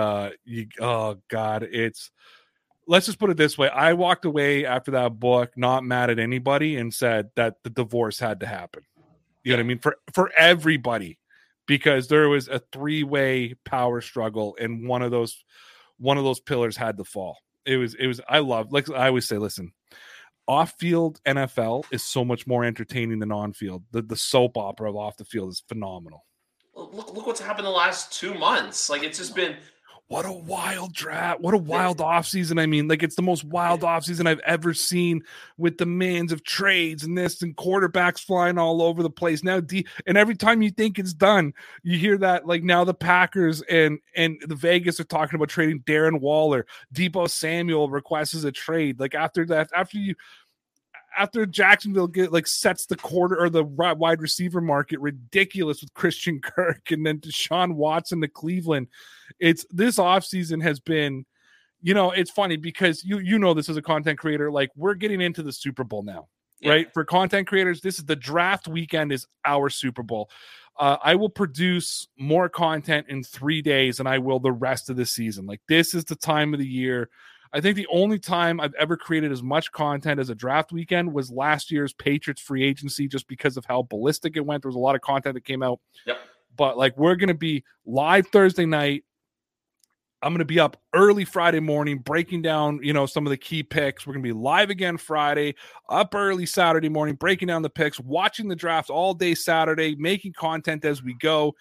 let's just put it this way. I walked away after that book not mad at anybody and said that the divorce had to happen. You know what I mean? For everybody, because there was a 3-way power struggle and one of those pillars had to fall. It was I love, like I always say, listen, off-field NFL is so much more entertaining than on-field. The soap opera of off the field is phenomenal. Look what's happened the last 2 months. Like it's just been what a wild draft. What a wild offseason. I mean, like it's the most wild offseason I've ever seen with demands of trades and this and quarterbacks flying all over the place. Now, and every time you think it's done, you hear that like now the Packers and the Vegas are talking about trading Darren Waller. Deebo Samuel requests a trade. Like after Jacksonville sets the quarter or the wide receiver market ridiculous with Christian Kirk and then Deshaun Watson to Cleveland. This offseason has been, it's funny because you know this as a content creator, like we're getting into the Super Bowl now, right? For content creators, this is the draft weekend is our Super Bowl. I will produce more content in 3 days than I will the rest of the season. Like this is the time of the year. I think the only time I've ever created as much content as a draft weekend was last year's Patriots free agency, just because of how ballistic it went. There was a lot of content that came out. Yep. But like we're going to be live Thursday night. I'm going to be up early Friday morning, breaking down, some of the key picks. We're going to be live again Friday, up early Saturday morning, breaking down the picks, watching the draft all day Saturday, making content as we go.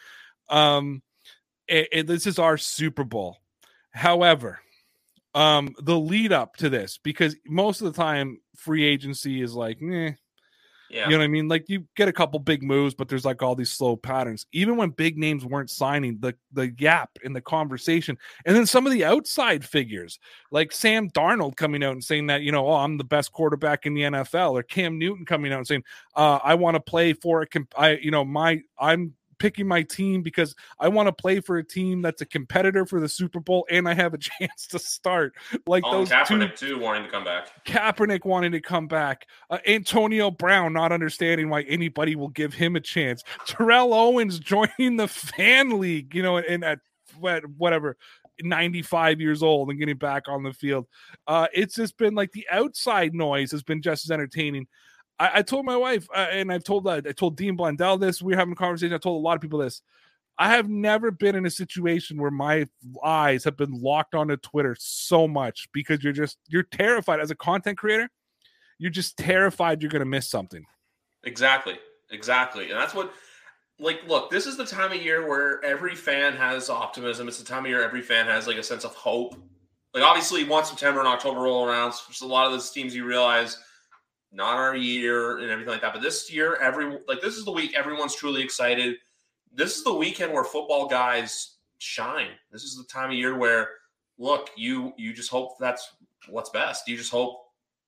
This is our Super Bowl. However, the lead up to this, because most of the time free agency is like, you know what I mean? Like you get a couple big moves, but there's like all these slow patterns. Even when big names weren't signing, the gap in the conversation, and then some of the outside figures like Sam Darnold coming out and saying that, I'm the best quarterback in the NFL, or Cam Newton coming out and saying, I want to play for I'm picking my team because I want to play for a team that's a competitor for the Super Bowl and I have a chance to start. Like those Kaepernick too wanting to come back. Kaepernick wanting to come back. Antonio Brown not understanding why anybody will give him a chance. Terrell Owens joining the fan league, and at whatever 95 years old and getting back on the field. It's just been like the outside noise has been just as entertaining. I told my wife, and I told Dean Blundell this. We were having a conversation. I told a lot of people this. I have never been in a situation where my eyes have been locked onto Twitter so much, because you're terrified as a content creator. You're just terrified you're going to miss something. Exactly. And that's what, look, this is the time of year where every fan has optimism. It's the time of year every fan has like a sense of hope. Like obviously once September and October roll around, for a lot of those teams you realize not our year and everything like that. But this year, this is the week everyone's truly excited. This is the weekend where football guys shine. This is the time of year where, look, you just hope that's what's best. You just hope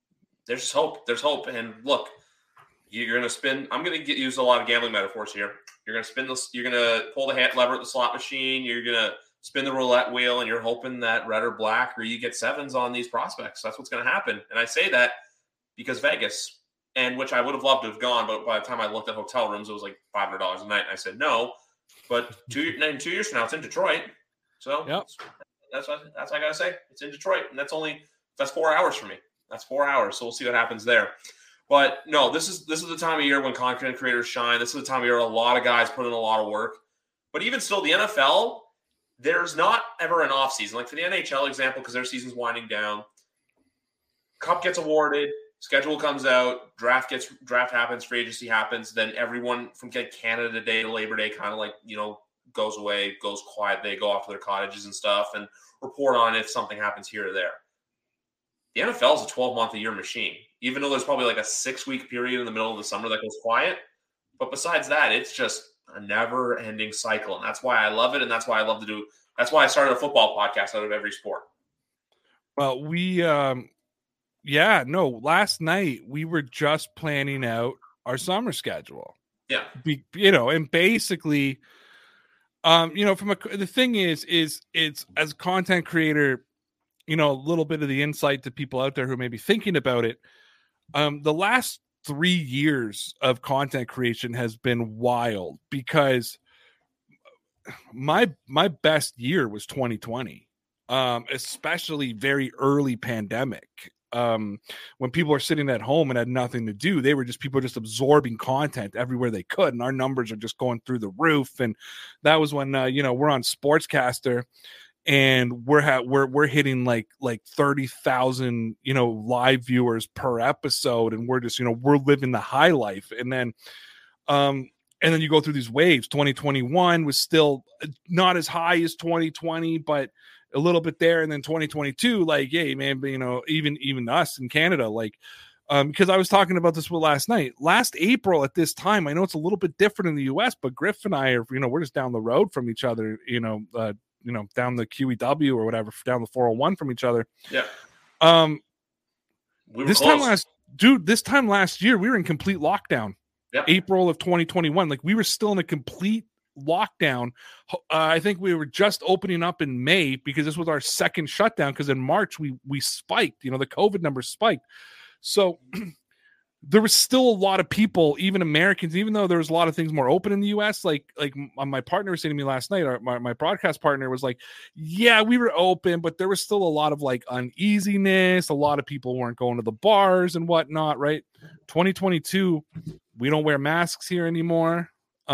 there's just hope. There's hope. And look, you're going to spin. I'm going to use a lot of gambling metaphors here. You're going to spin this. You're going to pull the lever at the slot machine. You're going to spin the roulette wheel, and you're hoping that red or black, or you get sevens on these prospects. That's what's going to happen. And I say that because Vegas, and which I would have loved to have gone, but by the time I looked at hotel rooms, it was like $500 a night. And I said no. But 2 years from now, it's in Detroit. So that's what I got to say. It's in Detroit, and that's 4 hours for me. That's 4 hours. So we'll see what happens there. But no, this is the time of year when content creators shine. This is the time of year a lot of guys put in a lot of work. But even still, the NFL, there's not ever an off season. Like for the NHL example, because their season's winding down, Cup gets awarded, schedule comes out, draft happens, free agency happens. Then everyone from Canada Day to Labor Day kind of like, goes away, goes quiet. They go off to their cottages and stuff and report on if something happens here or there. The NFL is a 12-month-a-year machine, even though there's probably like a 6-week period in the middle of the summer that goes quiet. But besides that, it's just a never-ending cycle. And that's why I love it. And that's why I love to do. That's why I started a football podcast out of every sport. Well, last night we were just planning out our summer schedule. Yeah. And basically, the thing is it's as a content creator, a little bit of the insight to people out there who may be thinking about it. The last 3 years of content creation has been wild because my best year was 2020, especially very early pandemic. When people are sitting at home and had nothing to do, people just absorbing content everywhere they could. And our numbers are just going through the roof. And that was when, we're on Sportscaster and we're hitting like 30,000, live viewers per episode. And we're just, we're living the high life. And then you go through these waves. 2021 was still not as high as 2020, but a little bit there. And then 2022, like, hey man, but even us in Canada, like, because I was talking about this last night, last April at this time, I know it's a little bit different in the US, but Griff and I are, we're just down the road from each other, down the QEW or whatever, down the 401 from each other. Yeah. This time last year, we were in complete lockdown. Yep. April of 2021. Like we were still in a complete lockdown. I think we were just opening up in May because this was our second shutdown. Because in March we spiked. The COVID numbers spiked. So there was still a lot of people, even Americans, even though there was a lot of things more open in the US. Like my partner was saying to me last night, my broadcast partner was like, yeah, we were open, but there was still a lot of like uneasiness. A lot of people weren't going to the bars and whatnot. Right. 2022, we don't wear masks here anymore.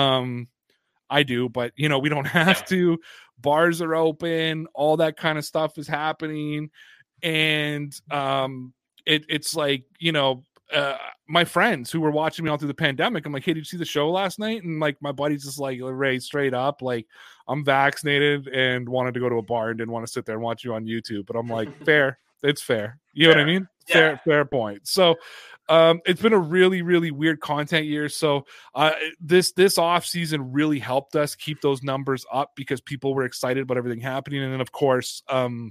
I do, but we don't have to. Bars are open. All that kind of stuff is happening. And it's like, my friends who were watching me all through the pandemic, I'm like, hey, did you see the show last night? And like my buddy's just like, Ray, straight up, like I'm vaccinated and wanted to go to a bar and didn't want to sit there and watch you on YouTube. But I'm like, fair. It's fair. You know what I mean? Yeah. Fair point. So it's been a really, really weird content year. So this off season really helped us keep those numbers up because people were excited about everything happening. And then of course,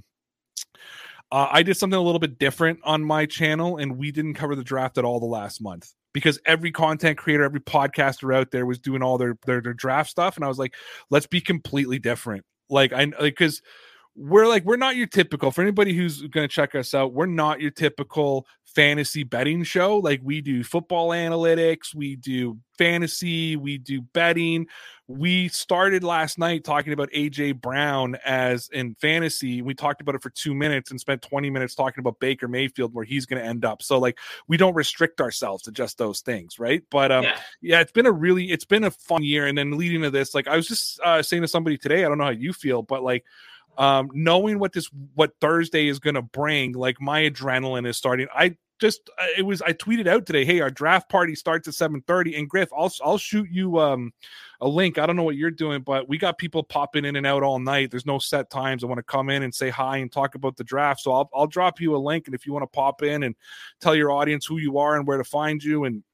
I did something a little bit different on my channel, and we didn't cover the draft at all the last month because every content creator, every podcaster out there was doing all their draft stuff. And I was like, let's be completely different. Because we're not your typical, for anybody who's going to check us out, we're not your typical fantasy betting show. Like we do football analytics, we do fantasy, we do betting. We started last night talking about AJ Brown as in fantasy. We talked about it for 2 minutes and spent 20 minutes talking about Baker Mayfield, where he's going to end up. So like, we don't restrict ourselves to just those things. Right. But it's been a fun year. And then leading to this, like I was just saying to somebody today, I don't know how you feel, but like, knowing what Thursday is going to bring, like my adrenaline is starting. I tweeted out today, hey, our draft party starts at 7:30. And Griff, I'll shoot you a link. I don't know what you're doing, but we got people popping in and out all night. There's no set times. I want to come in and say hi and talk about the draft. So I'll drop you a link, and if you want to pop in and tell your audience who you are and where to find you, and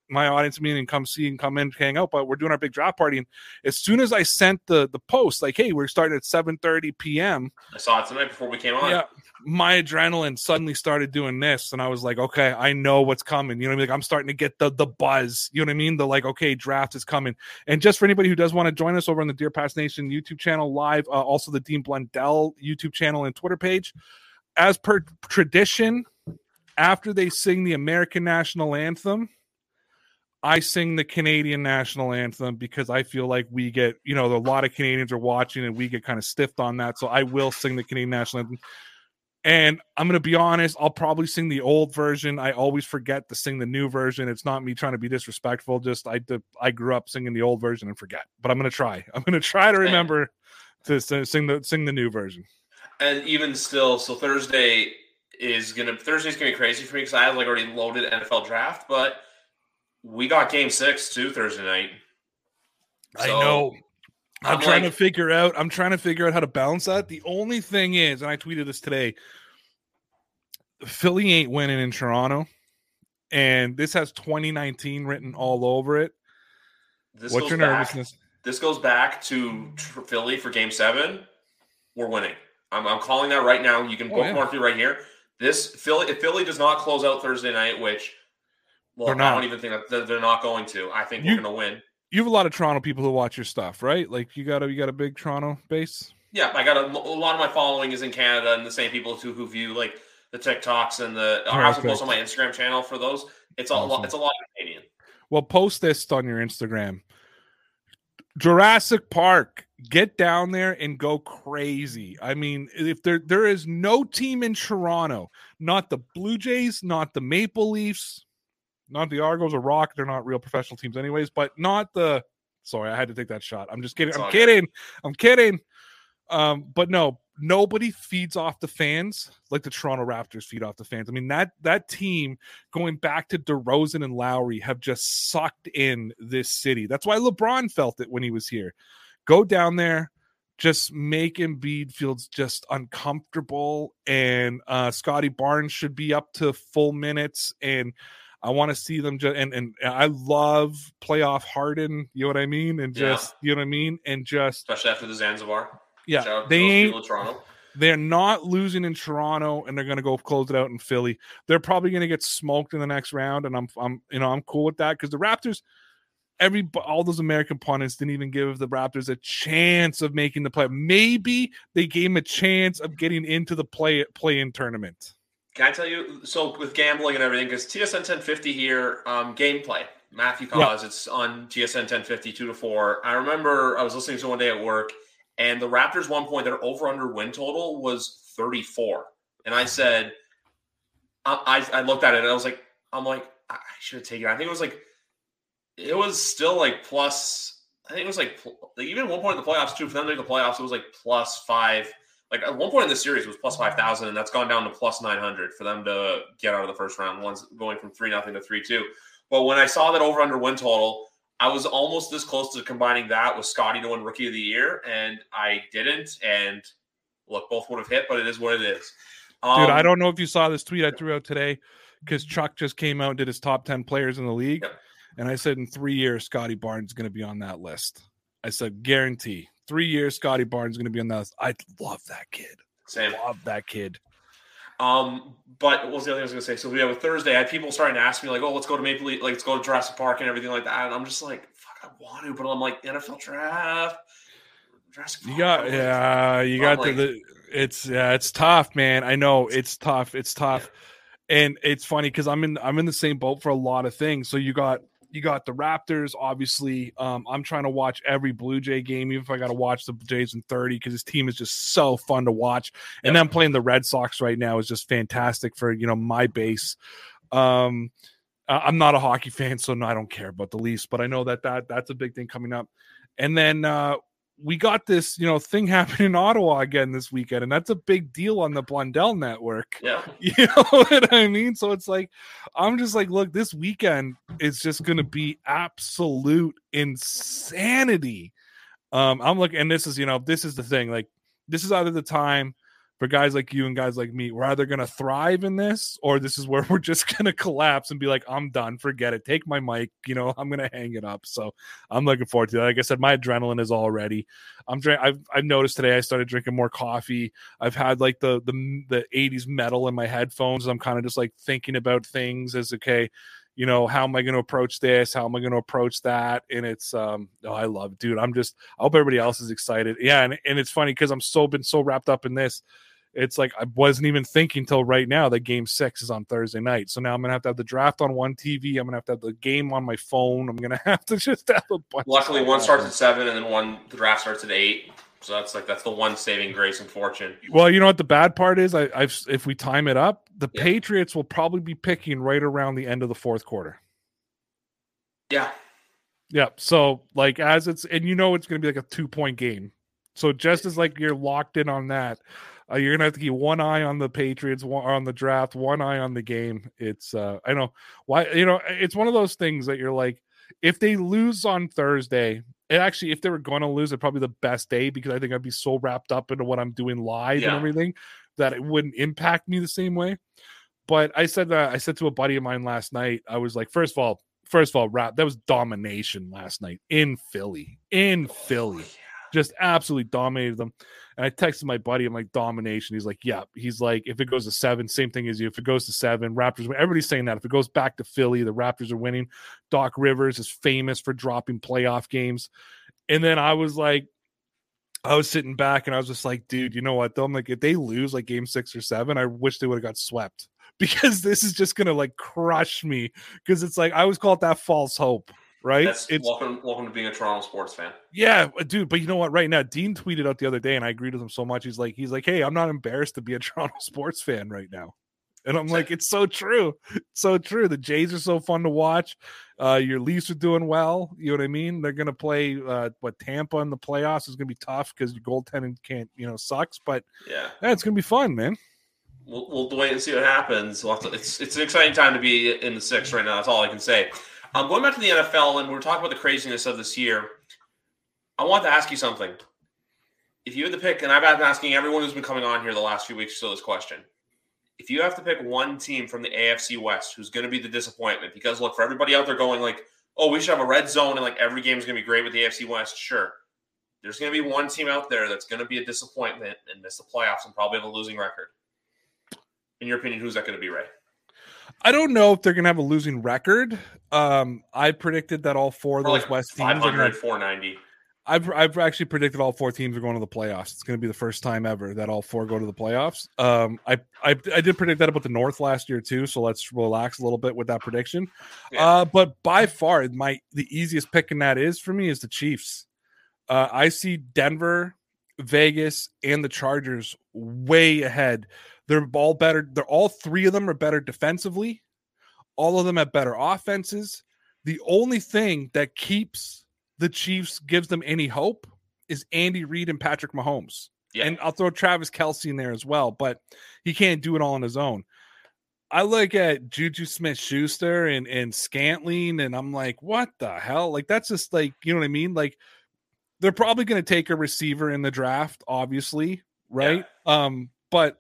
my audience meeting and come see and come in, hang out. But we're doing our big draft party. And as soon as I sent the post, like, hey, we're starting at 7:30 p.m. I saw it tonight before we came on. Yeah, my adrenaline suddenly started doing this, and I was like, okay, I know what's coming. You know what I mean? Like, I'm starting to get the buzz. You know what I mean? The like, okay, draft is coming. And just for anybody who does want to join us over on the Deer Pass Nation YouTube channel live, also the Dean Blundell YouTube channel and Twitter page, as per tradition, after they sing the American national anthem, I sing the Canadian national anthem because I feel like we get, a lot of Canadians are watching and we get kind of stiffed on that. So I will sing the Canadian national anthem. And I'm going to be honest, I'll probably sing the old version. I always forget to sing the new version. It's not me trying to be disrespectful. Just I grew up singing the old version and forget. But I'm going to try. I'm going to try to remember to sing the new version. And even still, so Thursday's gonna be crazy for me because I have like already loaded NFL draft, but we got Game 6 too Thursday night. I know. I'm trying to figure out how to balance that. The only thing is, and I tweeted this today, Philly ain't winning in Toronto, and this has 2019 written all over it. What's your nervousness? This goes back to Philly for Game 7. We're winning. I'm calling that right now. You can bookmark it right here. If Philly does not close out Thursday night, which, I don't even think that they're not going to. I think we're going to win. You have a lot of Toronto people who watch your stuff, right? Like you got a big Toronto base. Yeah, I got a lot of my following is in Canada, and the same people too who view like the TikToks and I also post on my Instagram channel for those. It's a lot of Canadian. Well, post this on your Instagram. Jurassic Park, get down there and go crazy. I mean, if there is no team in Toronto, not the Blue Jays, not the Maple Leafs, not the Argos or Rock, they're not real professional teams anyways, but not the sorry, I had to take that shot. I'm just kidding. I'm kidding. But no, nobody feeds off the fans like the Toronto Raptors feed off the fans. I mean, that team going back to DeRozan and Lowry have just sucked in this city. That's why LeBron felt it when he was here. Go down there, just make Embiid feel just uncomfortable, and Scotty Barnes should be up to full minutes, and I want to see them and I love playoff Harden, you know what I mean? And just, you know what I mean? And just especially after the Zanzibar. Yeah, they're not losing in Toronto, and they're going to go close it out in Philly. They're probably going to get smoked in the next round, and I'm cool with that because the Raptors, all those American pundits didn't even give the Raptors a chance of making the play. Maybe they gave them a chance of getting into the play-in tournament. Can I tell you? So with gambling and everything, because TSN 1050 here, gameplay. Matthew Cause, it's on TSN 1050 2-4. I remember I was listening to one day at work. And the Raptors, 1 point, their over-under win total was 34. And I said, I looked at it and I was like, I should have taken it. I think it was still like plus, I think it was like even 1 point in the playoffs too. For them to make the playoffs, it was like plus 5. Like at 1 point in the series, it was plus 5,000, and that's gone down to plus 900 for them to get out of the first round. One's going from 3-0 to 3-2. But when I saw that over-under win total, I was almost this close to combining that with Scotty to win Rookie of the Year, and I didn't. And look, both would have hit, but it is what it is. Dude, I don't know if you saw this tweet I threw out today because Chuck just came out and did his top 10 players in the league. Yep. And I said in 3 years, Scotty Barnes is going to be on that list. I said, guarantee. 3 years, Scotty Barnes is going to be on that list. I love that kid. Same. Love that kid. But what was the other thing I was going to say? So with Thursday, I had people starting to ask me like, "Oh, let's go to Maple Leaf, let's go to Jurassic Park and everything like that." And I'm just like, "Fuck, I want to," but I'm like, NFL draft, Jurassic Park. It's tough, man. I know it's tough. It's tough, and it's funny because I'm in the same boat for a lot of things. So you got the Raptors, obviously. I'm trying to watch every Blue Jay game, even if I got to watch the Jays in 30, because his team is just so fun to watch. And then playing the Red Sox right now is just fantastic for, my base. I'm not a hockey fan, so no, I don't care about the Leafs, but I know that's a big thing coming up. And then we got this, thing happening in Ottawa again this weekend, and that's a big deal on the Blundell network. Yeah. You know what I mean? So it's like, I'm just like, look, this weekend is just going to be absolute insanity. I'm looking, and this is the thing, like, this is either the time for guys like you and guys like me, we're either going to thrive in this or this is where we're just going to collapse and be like, I'm done. Forget it. Take my mic. I'm going to hang it up. So I'm looking forward to that. Like I said, my adrenaline is all ready. I've noticed today I started drinking more coffee. I've had like the 80s metal in my headphones. I'm kind of just like thinking about things as, okay, how am I going to approach this? How am I going to approach that? And it's, I love it, dude. I hope everybody else is excited. Yeah. And it's funny because been so wrapped up in this. It's like, I wasn't even thinking till right now that game 6 is on Thursday night. So now I'm going to have the draft on one TV. I'm going to have the game on my phone. I'm going to have to just have a bunch. Luckily, one starts at 7 and then the draft starts at 8. So that's the one saving grace and fortune. Well, you know what the bad part is? If we time it up, the Patriots will probably be picking right around the end of the fourth quarter. Yeah. Yeah. So like it's going to be like a 2-point game. So just as like you're locked in on that, you're going to have to keep one eye on the Patriots, one on the draft, one eye on the game. It's I know why, it's one of those things that you're like, if they lose on Thursday, and actually, if they were going to lose, it'd probably be the best day because I think I'd be so wrapped up into what I'm doing live and everything that it wouldn't impact me the same way. But I said to a buddy of mine last night, I was like, first of all, that was domination last night in Philly. Just absolutely dominated them. And I texted my buddy, I'm like, domination. He's like, yeah. He's like, if it goes to 7, same thing as you. If it goes to 7, Raptors win. Everybody's saying that. If it goes back to Philly, the Raptors are winning. Doc Rivers is famous for dropping playoff games. And then I was sitting back and I was just like, dude, you know what? Though? I'm like, if they lose like game 6 or 7, I wish they would have got swept because this is just going to like crush me. Because it's like, I always call it that false hope. Right? Welcome to being a Toronto sports fan. Yeah, dude. But you know what? Right now, Dean tweeted out the other day, and I agreed with him so much. He's like, hey, I'm not embarrassed to be a Toronto sports fan right now. And I'm like, it's so true. It's so true. The Jays are so fun to watch. Your Leafs are doing well. You know what I mean? They're going to play Tampa in the playoffs is going to be tough because your goaltending sucks. But yeah, it's going to be fun, man. We'll wait and see what happens. It's an exciting time to be in the 6 right now. That's all I can say. Going back to the NFL, and we're talking about the craziness of this year, I want to ask you something. If you had to pick, and I've been asking everyone who's been coming on here the last few weeks still this question, if you have to pick one team from the AFC West who's going to be the disappointment, because look, for everybody out there going like, oh, we should have a red zone and like every game is going to be great with the AFC West, sure. There's going to be one team out there that's going to be a disappointment and miss the playoffs and probably have a losing record. In your opinion, who's that going to be, Ray? I don't know if they're going to have a losing record. I predicted that all 4 of those like West teams 500, 490. I've actually predicted all 4 teams are going to the playoffs. It's going to be the first time ever that all 4 go to the playoffs. I did predict that about the North last year too, so let's relax a little bit with that prediction. Yeah. But by far, the easiest pick in that is for me is the Chiefs. I see Denver, Vegas, and the Chargers way ahead. They're all better. All 3 of them are better defensively. All of them have better offenses. The only thing that keeps the Chiefs, gives them any hope, is Andy Reid and Patrick Mahomes. Yeah. And I'll throw Travis Kelce in there as well, but he can't do it all on his own. I look at Juju Smith-Schuster and Scantling, and I'm like, what the hell? Like, that's just like, you know what I mean? Like, they're probably going to take a receiver in the draft, obviously, right? Yeah. But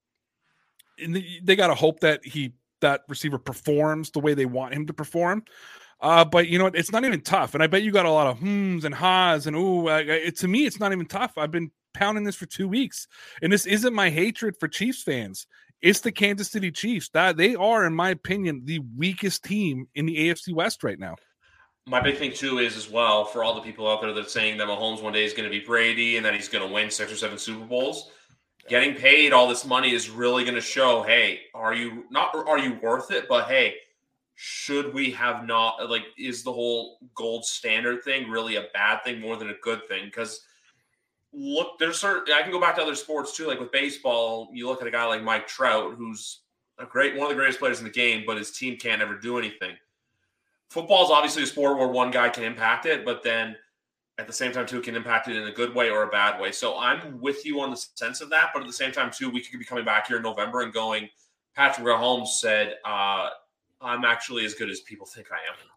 they got to hope that that receiver performs the way they want him to perform. But you know, it's not even tough. And I bet you got a lot of hms and ha's and to me, it's not even tough. I've been pounding this for 2 weeks, and this isn't my hatred for Chiefs fans. It's the Kansas City Chiefs. That they are, in my opinion, the weakest team in the AFC West right now. My big thing too is as well for all the people out there that are saying that Mahomes one day is going to be Brady and that he's going to win 6 or 7 Super Bowls. Getting paid all this money is really going to show, hey, are you worth it? But hey, should we have not, like, is the whole gold standard thing really a bad thing more than a good thing? Because look, I can go back to other sports too. Like with baseball, you look at a guy like Mike Trout, who's one of the greatest players in the game, but his team can't ever do anything. Football is obviously a sport where one guy can impact it, but then at the same time, too, it can impact it in a good way or a bad way. So I'm with you on the sense of that. But at the same time, too, we could be coming back here in November and going, Patrick Mahomes said, I'm actually as good as people think I am.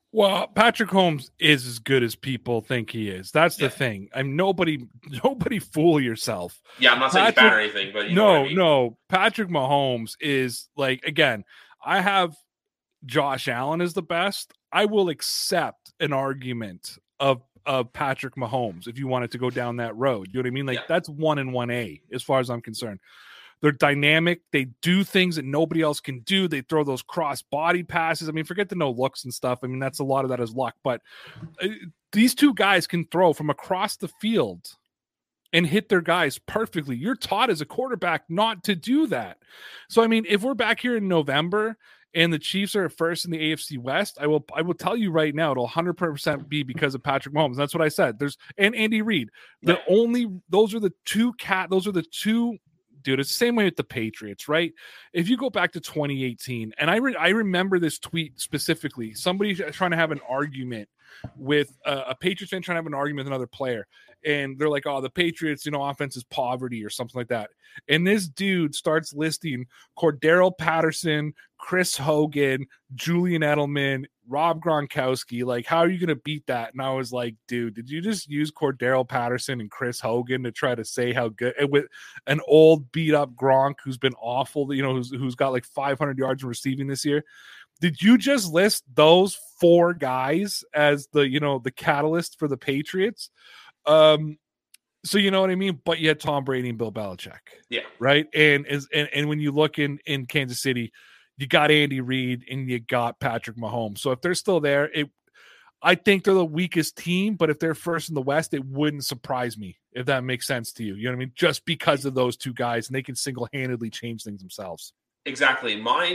Well, Patrick Mahomes is as good as people think he is. That's the thing. I'm nobody fool yourself. Yeah, I'm not saying he's bad or anything, but you know what I mean? No. Patrick Mahomes is like, again, I have Josh Allen as the best. I will accept an argument of Patrick Mahomes if you wanted to go down that road. You know what I mean? Like that's 1 and 1A as far as I'm concerned. They're dynamic. They do things that nobody else can do. They throw those cross body passes. I mean, forget the no looks and stuff. I mean, that's a lot of that is luck. But these two guys can throw from across the field and hit their guys perfectly. You're taught as a quarterback not to do that. So, I mean, if we're back here in November and the Chiefs are first in the AFC West, I will tell you right now, it'll 100% be because of Patrick Mahomes. That's what I said. And Andy Reid. Those are the two. Dude, it's the same way with the Patriots, right? If you go back to 2018, and I remember this tweet specifically, somebody trying to have an argument with a Patriots fan trying to have an argument with another player, and they're like, oh, the Patriots, offense is poverty or something like that. And this dude starts listing Cordero Patterson, Chris Hogan, Julian Edelman, Rob Gronkowski. Like, how are you going to beat that? And I was like, dude, did you just use Cordero Patterson and Chris Hogan to try to say how good, with an old beat up Gronk who's been awful, who's got like 500 yards in receiving this year? Did you just list those four guys as the catalyst for the Patriots? So you know what I mean? But you had Tom Brady and Bill Belichick. Yeah. Right. And when you look in Kansas City, you got Andy Reid and you got Patrick Mahomes. So if they're still there, I think they're the weakest team, but if they're first in the West, it wouldn't surprise me, if that makes sense to you. You know what I mean? Just because of those two guys, and they can single-handedly change things themselves. Exactly.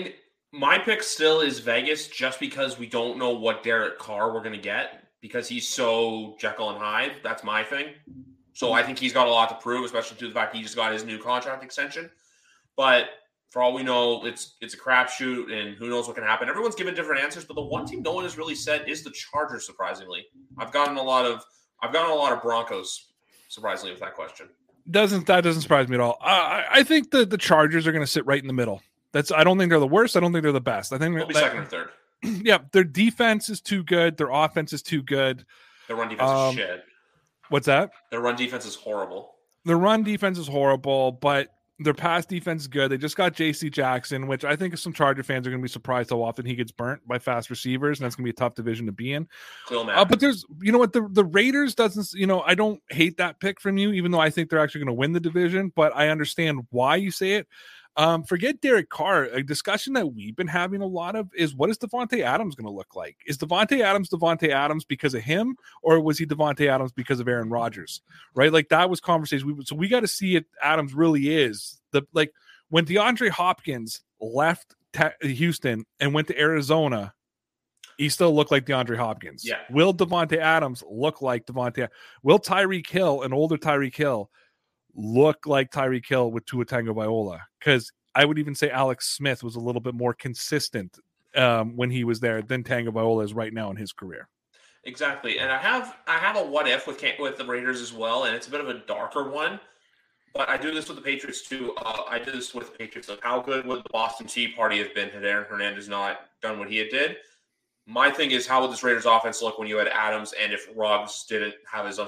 My pick still is Vegas, just because we don't know what Derek Carr we're going to get, because he's so Jekyll and Hyde. That's my thing. So I think he's got a lot to prove, especially to the fact he just got his new contract extension. But for all we know, it's a crapshoot, and who knows what can happen. Everyone's given different answers, but the one team no one has really said is the Chargers. Surprisingly, I've gotten a lot of Broncos. Surprisingly, with that question, that doesn't surprise me at all. I think the Chargers are going to sit right in the middle. I don't think they're the worst. I don't think they're the best. I think they'll be second or third. Yeah, their defense is too good. Their offense is too good. Their run defense is shit. What's that? Their run defense is horrible. Their run defense is horrible, but their pass defense is good. They just got J.C. Jackson, which I think some Charger fans are going to be surprised how often he gets burnt by fast receivers, and that's going to be a tough division to be in. But there's, the Raiders doesn't, I don't hate that pick from you, even though I think they're actually going to win the division, but I understand why you say it. Forget Derek Carr. A discussion that we've been having a lot of is, what is Davante Adams going to look like? Is Davante Adams because of him, or was he Davante Adams because of Aaron Rodgers? Right? Like, that was conversation. So we got to see if Adams really is when DeAndre Hopkins left Houston and went to Arizona, he still looked like DeAndre Hopkins. Yeah. Will Davante Adams look like Davante? Will Tyreek Hill, an older Tyreek Hill, look like Tyreek Hill with Tua Tagovailoa? Because I would even say Alex Smith was a little bit more consistent when he was there than Tagovailoa is right now in his career. Exactly, and I have a what if with the Raiders as well, and it's a bit of a darker one. But I do this with the Patriots too. I did this with the Patriots. Like, how good would the Boston Tea Party have been had Aaron Hernandez not done what he had did? My thing is, how would this Raiders offense look when you had Adams, and if Ruggs didn't have his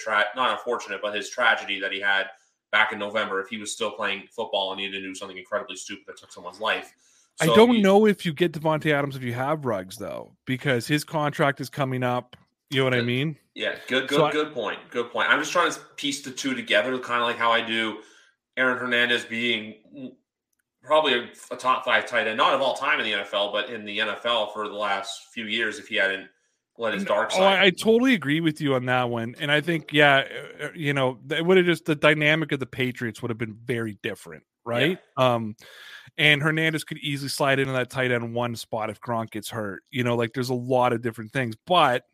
his tragedy that he had back in November, if he was still playing football and he had to do something incredibly stupid that took someone's life. So I don't know if you get Davante Adams if you have Ruggs, though, because his contract is coming up. You know what I mean? Yeah, good point. Good point. I'm just trying to piece the two together, kind of like how I do Aaron Hernandez being probably a top 5 tight end, not of all time in the NFL, but in the NFL for the last few years if he hadn't let his dark side. I totally agree with you on that one. And I think, it would have just, the dynamic of the Patriots would have been very different, right? Yeah. And Hernandez could easily slide into that tight end one spot if Gronk gets hurt. There's a lot of different things, but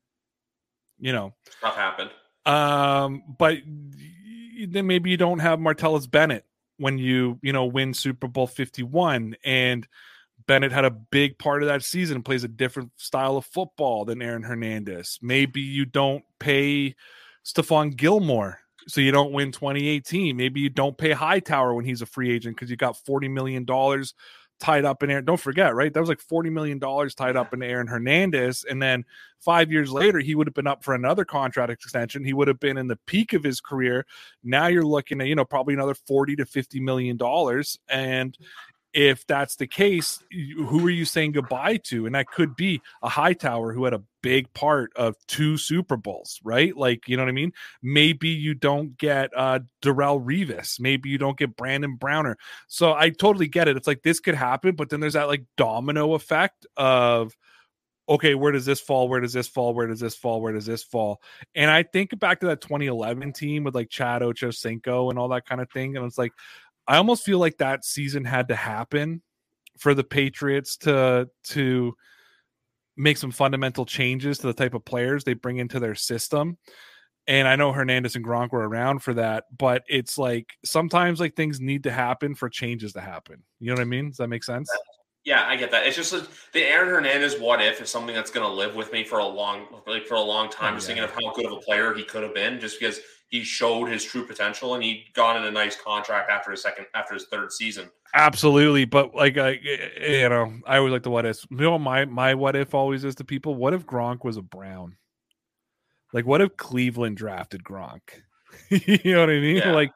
stuff happened. But then maybe you don't have Martellus Bennett when you win Super Bowl 51, and Bennett had a big part of that season and plays a different style of football than Aaron Hernandez. Maybe you don't pay Stephon Gilmore, so you don't win 2018. Maybe you don't pay Hightower when he's a free agent because you got $40 million tied up in Aaron. Don't forget, right? That was like $40 million tied up in Aaron Hernandez. And then 5 years later, he would have been up for another contract extension. He would have been in the peak of his career. Now you're looking at, probably another $40 to $50 million. And if that's the case, who are you saying goodbye to? And that could be a Hightower who had a big part of 2 Super Bowls, right? Like, you know what I mean? Maybe you don't get Darrelle Revis. Maybe you don't get Brandon Browner. So I totally get it. It's like this could happen, but then there's that like domino effect of, okay, where does this fall? Where does this fall? Where does this fall? Where does this fall? And I think back to that 2011 team with like Chad Ochocinco and all that kind of thing. And it's like, I almost feel like that season had to happen for the Patriots to make some fundamental changes to the type of players they bring into their system. And I know Hernandez and Gronk were around for that, but it's like sometimes like things need to happen for changes to happen. You know what I mean? Does that make sense? Yeah, I get that. It's just the Aaron Hernandez what if is something that's going to live with me for a long time. Just thinking of how good of a player he could have been, just because he showed his true potential and he got in a nice contract after his 3rd season. Absolutely, but like I always like the what ifs. My what if always is to people: what if Gronk was a Brown? Like, what if Cleveland drafted Gronk? You know what I mean? Yeah. Like,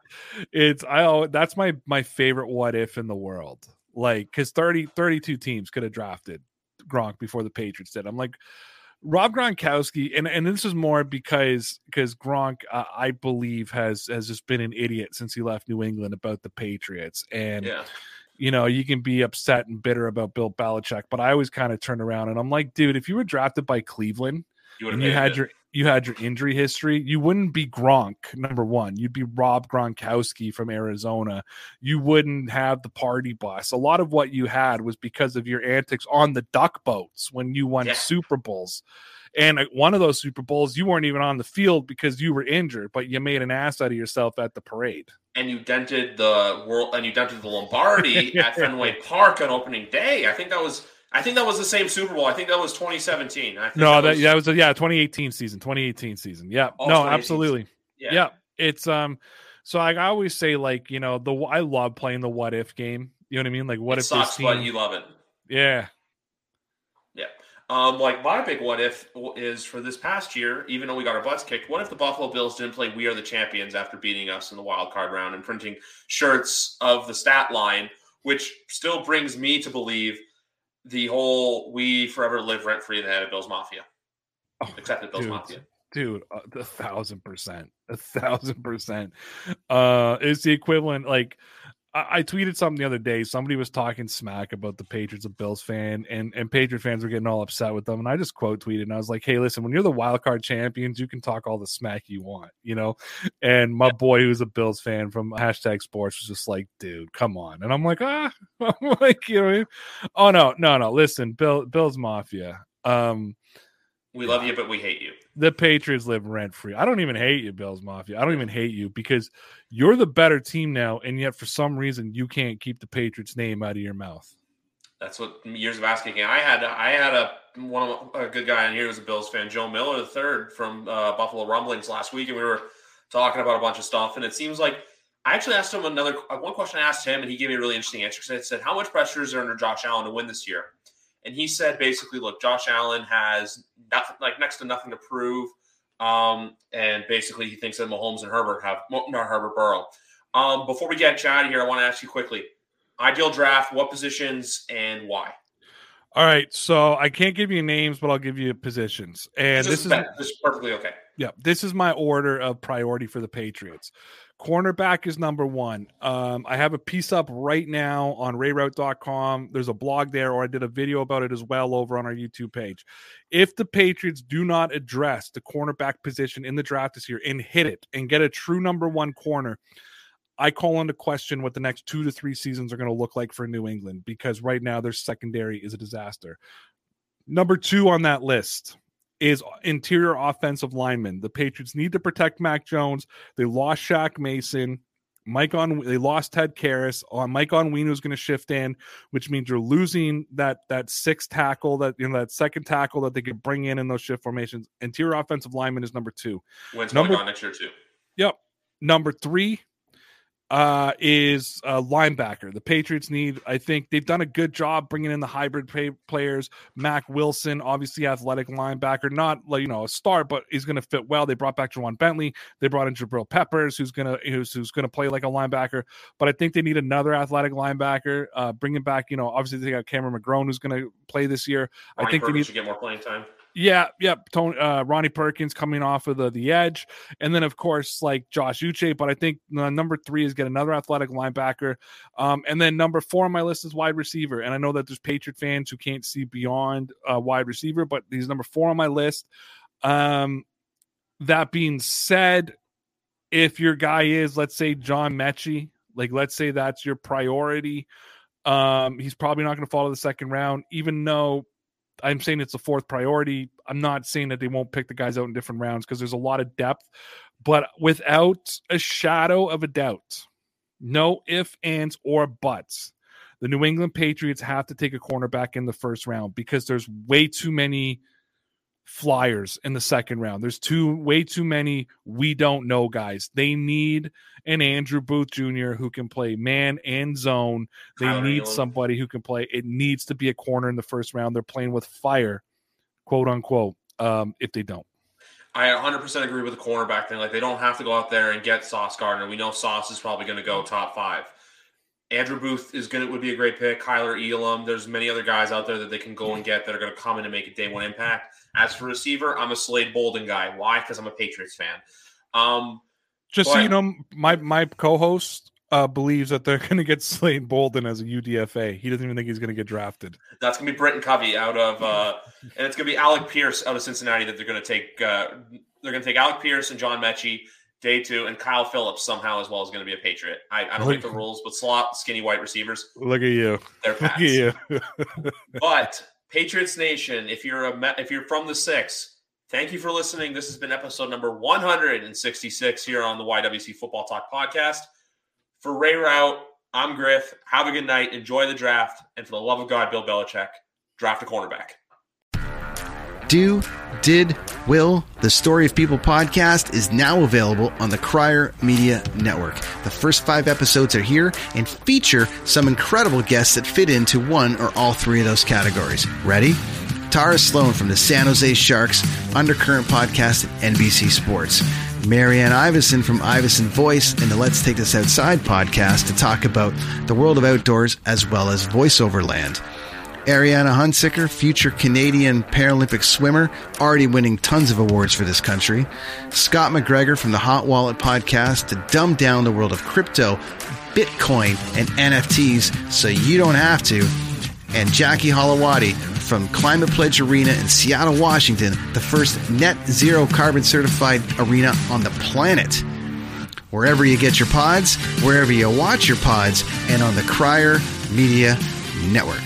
that's my favorite what if in the world. Like, because 32 teams could have drafted Gronk before the Patriots did. I'm like, Rob Gronkowski, and this is more because Gronk, I believe, has just been an idiot since he left New England about the Patriots. And, you can be upset and bitter about Bill Belichick, but I always kind of turn around and I'm like, dude, if you were drafted by Cleveland and you had your injury history, you wouldn't be Gronk, number one. You'd be Rob Gronkowski from Arizona. You wouldn't have the party bus. A lot of what you had was because of your antics on the duck boats when you won Super Bowls. And one of those Super Bowls, you weren't even on the field because you were injured, but you made an ass out of yourself at the parade. And you dented the Lombardi at Fenway Park on opening day. I think that was the same Super Bowl. I think that was 2017. That was 2018 season. 2018 season. Yeah. No, absolutely. Yeah. It's so I always say, like, I love playing the what if game. You know what I mean? Like, what if sucks, this team, but you love it. Yeah. Yeah. Like my big what if is for this past year, even though we got our butts kicked, what if the Buffalo Bills didn't play We Are the Champions after beating us in the wild card round and printing shirts of the stat line, which still brings me to believe the whole we forever live rent free in the head of Bills Mafia. Accepted Bills Mafia. Dude, 1,000%. 1,000%. It's the equivalent. Like, I tweeted something the other day. Somebody was talking smack about the Patriots, a Bills fan, and Patriot fans were getting all upset with them. And I just quote tweeted, and I was like, hey, listen, when you're the wild card champions, you can talk all the smack you want, And my boy, who's a Bills fan from #sports, was just like, dude, come on. And I'm like, I'm like, oh, no. Listen, Bills Mafia. We love you, but we hate you. The Patriots live rent-free. I don't even hate you, Bills Mafia. I don't even hate you because you're the better team now, and yet for some reason you can't keep the Patriots name out of your mouth. That's what years of asking. I had a good guy in here who was a Bills fan, Joe Miller III from Buffalo Rumblings last week, and we were talking about a bunch of stuff, and it seems like I actually asked him one question I asked him, and he gave me a really interesting answer. So I said, how much pressure is there under Josh Allen to win this year? And he said, basically, look, Josh Allen has next to nothing to prove. And basically, he thinks that Mahomes and Burrow. Before we get Chad here, I want to ask you quickly, ideal draft, what positions and why? All right. So I can't give you names, but I'll give you positions. And this is perfectly okay. Yeah. This is my order of priority for the Patriots. Cornerback is number one. I have a piece up right now on rayroute.com. There's a blog there, or I did a video about it as well over on our YouTube page. If the Patriots do not address the cornerback position in the draft this year and hit it and get a true number one corner, I call into question what the next 2 to 3 seasons are going to look like for New England, because right now their secondary is a disaster. Number 2 on that list is interior offensive linemen. The Patriots need to protect Mac Jones. They lost Shaq Mason. They lost Ted Karras. Mike Onwenu is going to shift in, which means you're losing that sixth tackle, that second tackle that they could bring in those shift formations. Interior offensive lineman is number 2. When's going on next year too? Yep. Number 3 is linebacker. The Patriots need, I think they've done a good job bringing in the hybrid players. Mac Wilson, obviously athletic linebacker, not a star, but he's going to fit well. They brought back Jawan Bentley. They brought in Jabril Peppers, who's going to play like a linebacker. But I think they need another athletic linebacker. Bringing back, obviously they got Cameron McGrone, who's going to play this year. Ronnie I think Perkins they need should get more playing time. Yeah. Tony, Ronnie Perkins coming off of the edge. And then, of course, like Josh Uche. But I think number 3 is get another athletic linebacker. And then number 4 on my list is wide receiver. And I know that there's Patriot fans who can't see beyond wide receiver, but he's number 4 on my list. That being said, if your guy is, let's say, John Mechie, like let's say that's your priority, he's probably not going to fall to the second round, even though I'm saying it's the 4th priority. I'm not saying that they won't pick the guys out in different rounds because there's a lot of depth, but without a shadow of a doubt, no ifs, ands, or buts, the New England Patriots have to take a cornerback in the first round because there's way too many flyers in the second round. There's way too many we don't know guys. They need an Andrew Booth Jr. who can play man and zone. They need somebody who can play. It needs to be a corner in the first round. They're playing with fire, quote unquote, if they don't. I 100% agree with the cornerback thing. Like, they don't have to go out there and get Sauce Gardner. We know Sauce is probably going to go top 5. Andrew Booth would be a great pick. Kyler Elam. There's many other guys out there that they can go and get that are going to come in and make a day 1 impact. As for receiver, I'm a Slade Bolden guy. Why? Because I'm a Patriots fan. So you know, my co-host believes that they're going to get Slade Bolden as a UDFA. He doesn't even think he's going to get drafted. That's going to be Britton Covey out of, and it's going to be Alec Pierce out of Cincinnati that they're going to take. They're going to take Alec Pierce and John Mechie day 2, and Kyle Phillips somehow as well is going to be a Patriot. I don't make the rules, but slot skinny white receivers. Look at you. They're packs. Look at you. But Patriots Nation, if you're from the 6, thank you for listening. This has been episode number 166 here on the YWC Football Talk podcast. For Ray Rout, I'm Griff. Have a good night. Enjoy the draft. And for the love of God, Bill Belichick, draft a cornerback. Will, the Story of People podcast is now available on the Crier Media Network. The first 5 episodes are here and feature some incredible guests that fit into one or all 3 of those categories. Ready? Tara Sloan from the San Jose Sharks Undercurrent podcast at NBC Sports. Marianne Iveson from Iveson Voice and the Let's Take This Outside podcast to talk about the world of outdoors as well as voiceover land. Ariana Hunsicker, future Canadian Paralympic swimmer, already winning tons of awards for this country. Scott McGregor from the Hot Wallet podcast to dumb down the world of crypto, Bitcoin, and NFTs so you don't have to. And Jackie Holowati from Climate Pledge Arena in Seattle, Washington, the first net zero carbon certified arena on the planet. Wherever you get your pods, wherever you watch your pods, and on the Crier Media Network.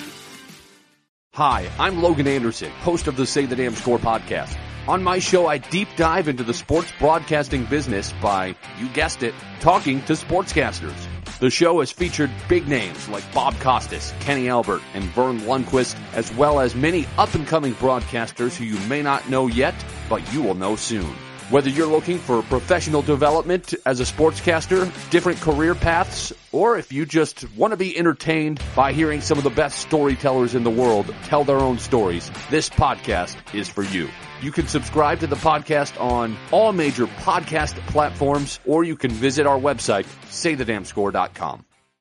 Hi, I'm Logan Anderson, host of the Say the Damn Score podcast. On my show, I deep dive into the sports broadcasting business by, you guessed it, talking to sportscasters. The show has featured big names like Bob Costas, Kenny Albert, and Vern Lundquist, as well as many up-and-coming broadcasters who you may not know yet, but you will know soon. Whether you're looking for professional development as a sportscaster, different career paths, or if you just want to be entertained by hearing some of the best storytellers in the world tell their own stories, this podcast is for you. You can subscribe to the podcast on all major podcast platforms, or you can visit our website, saythedamnscore.com.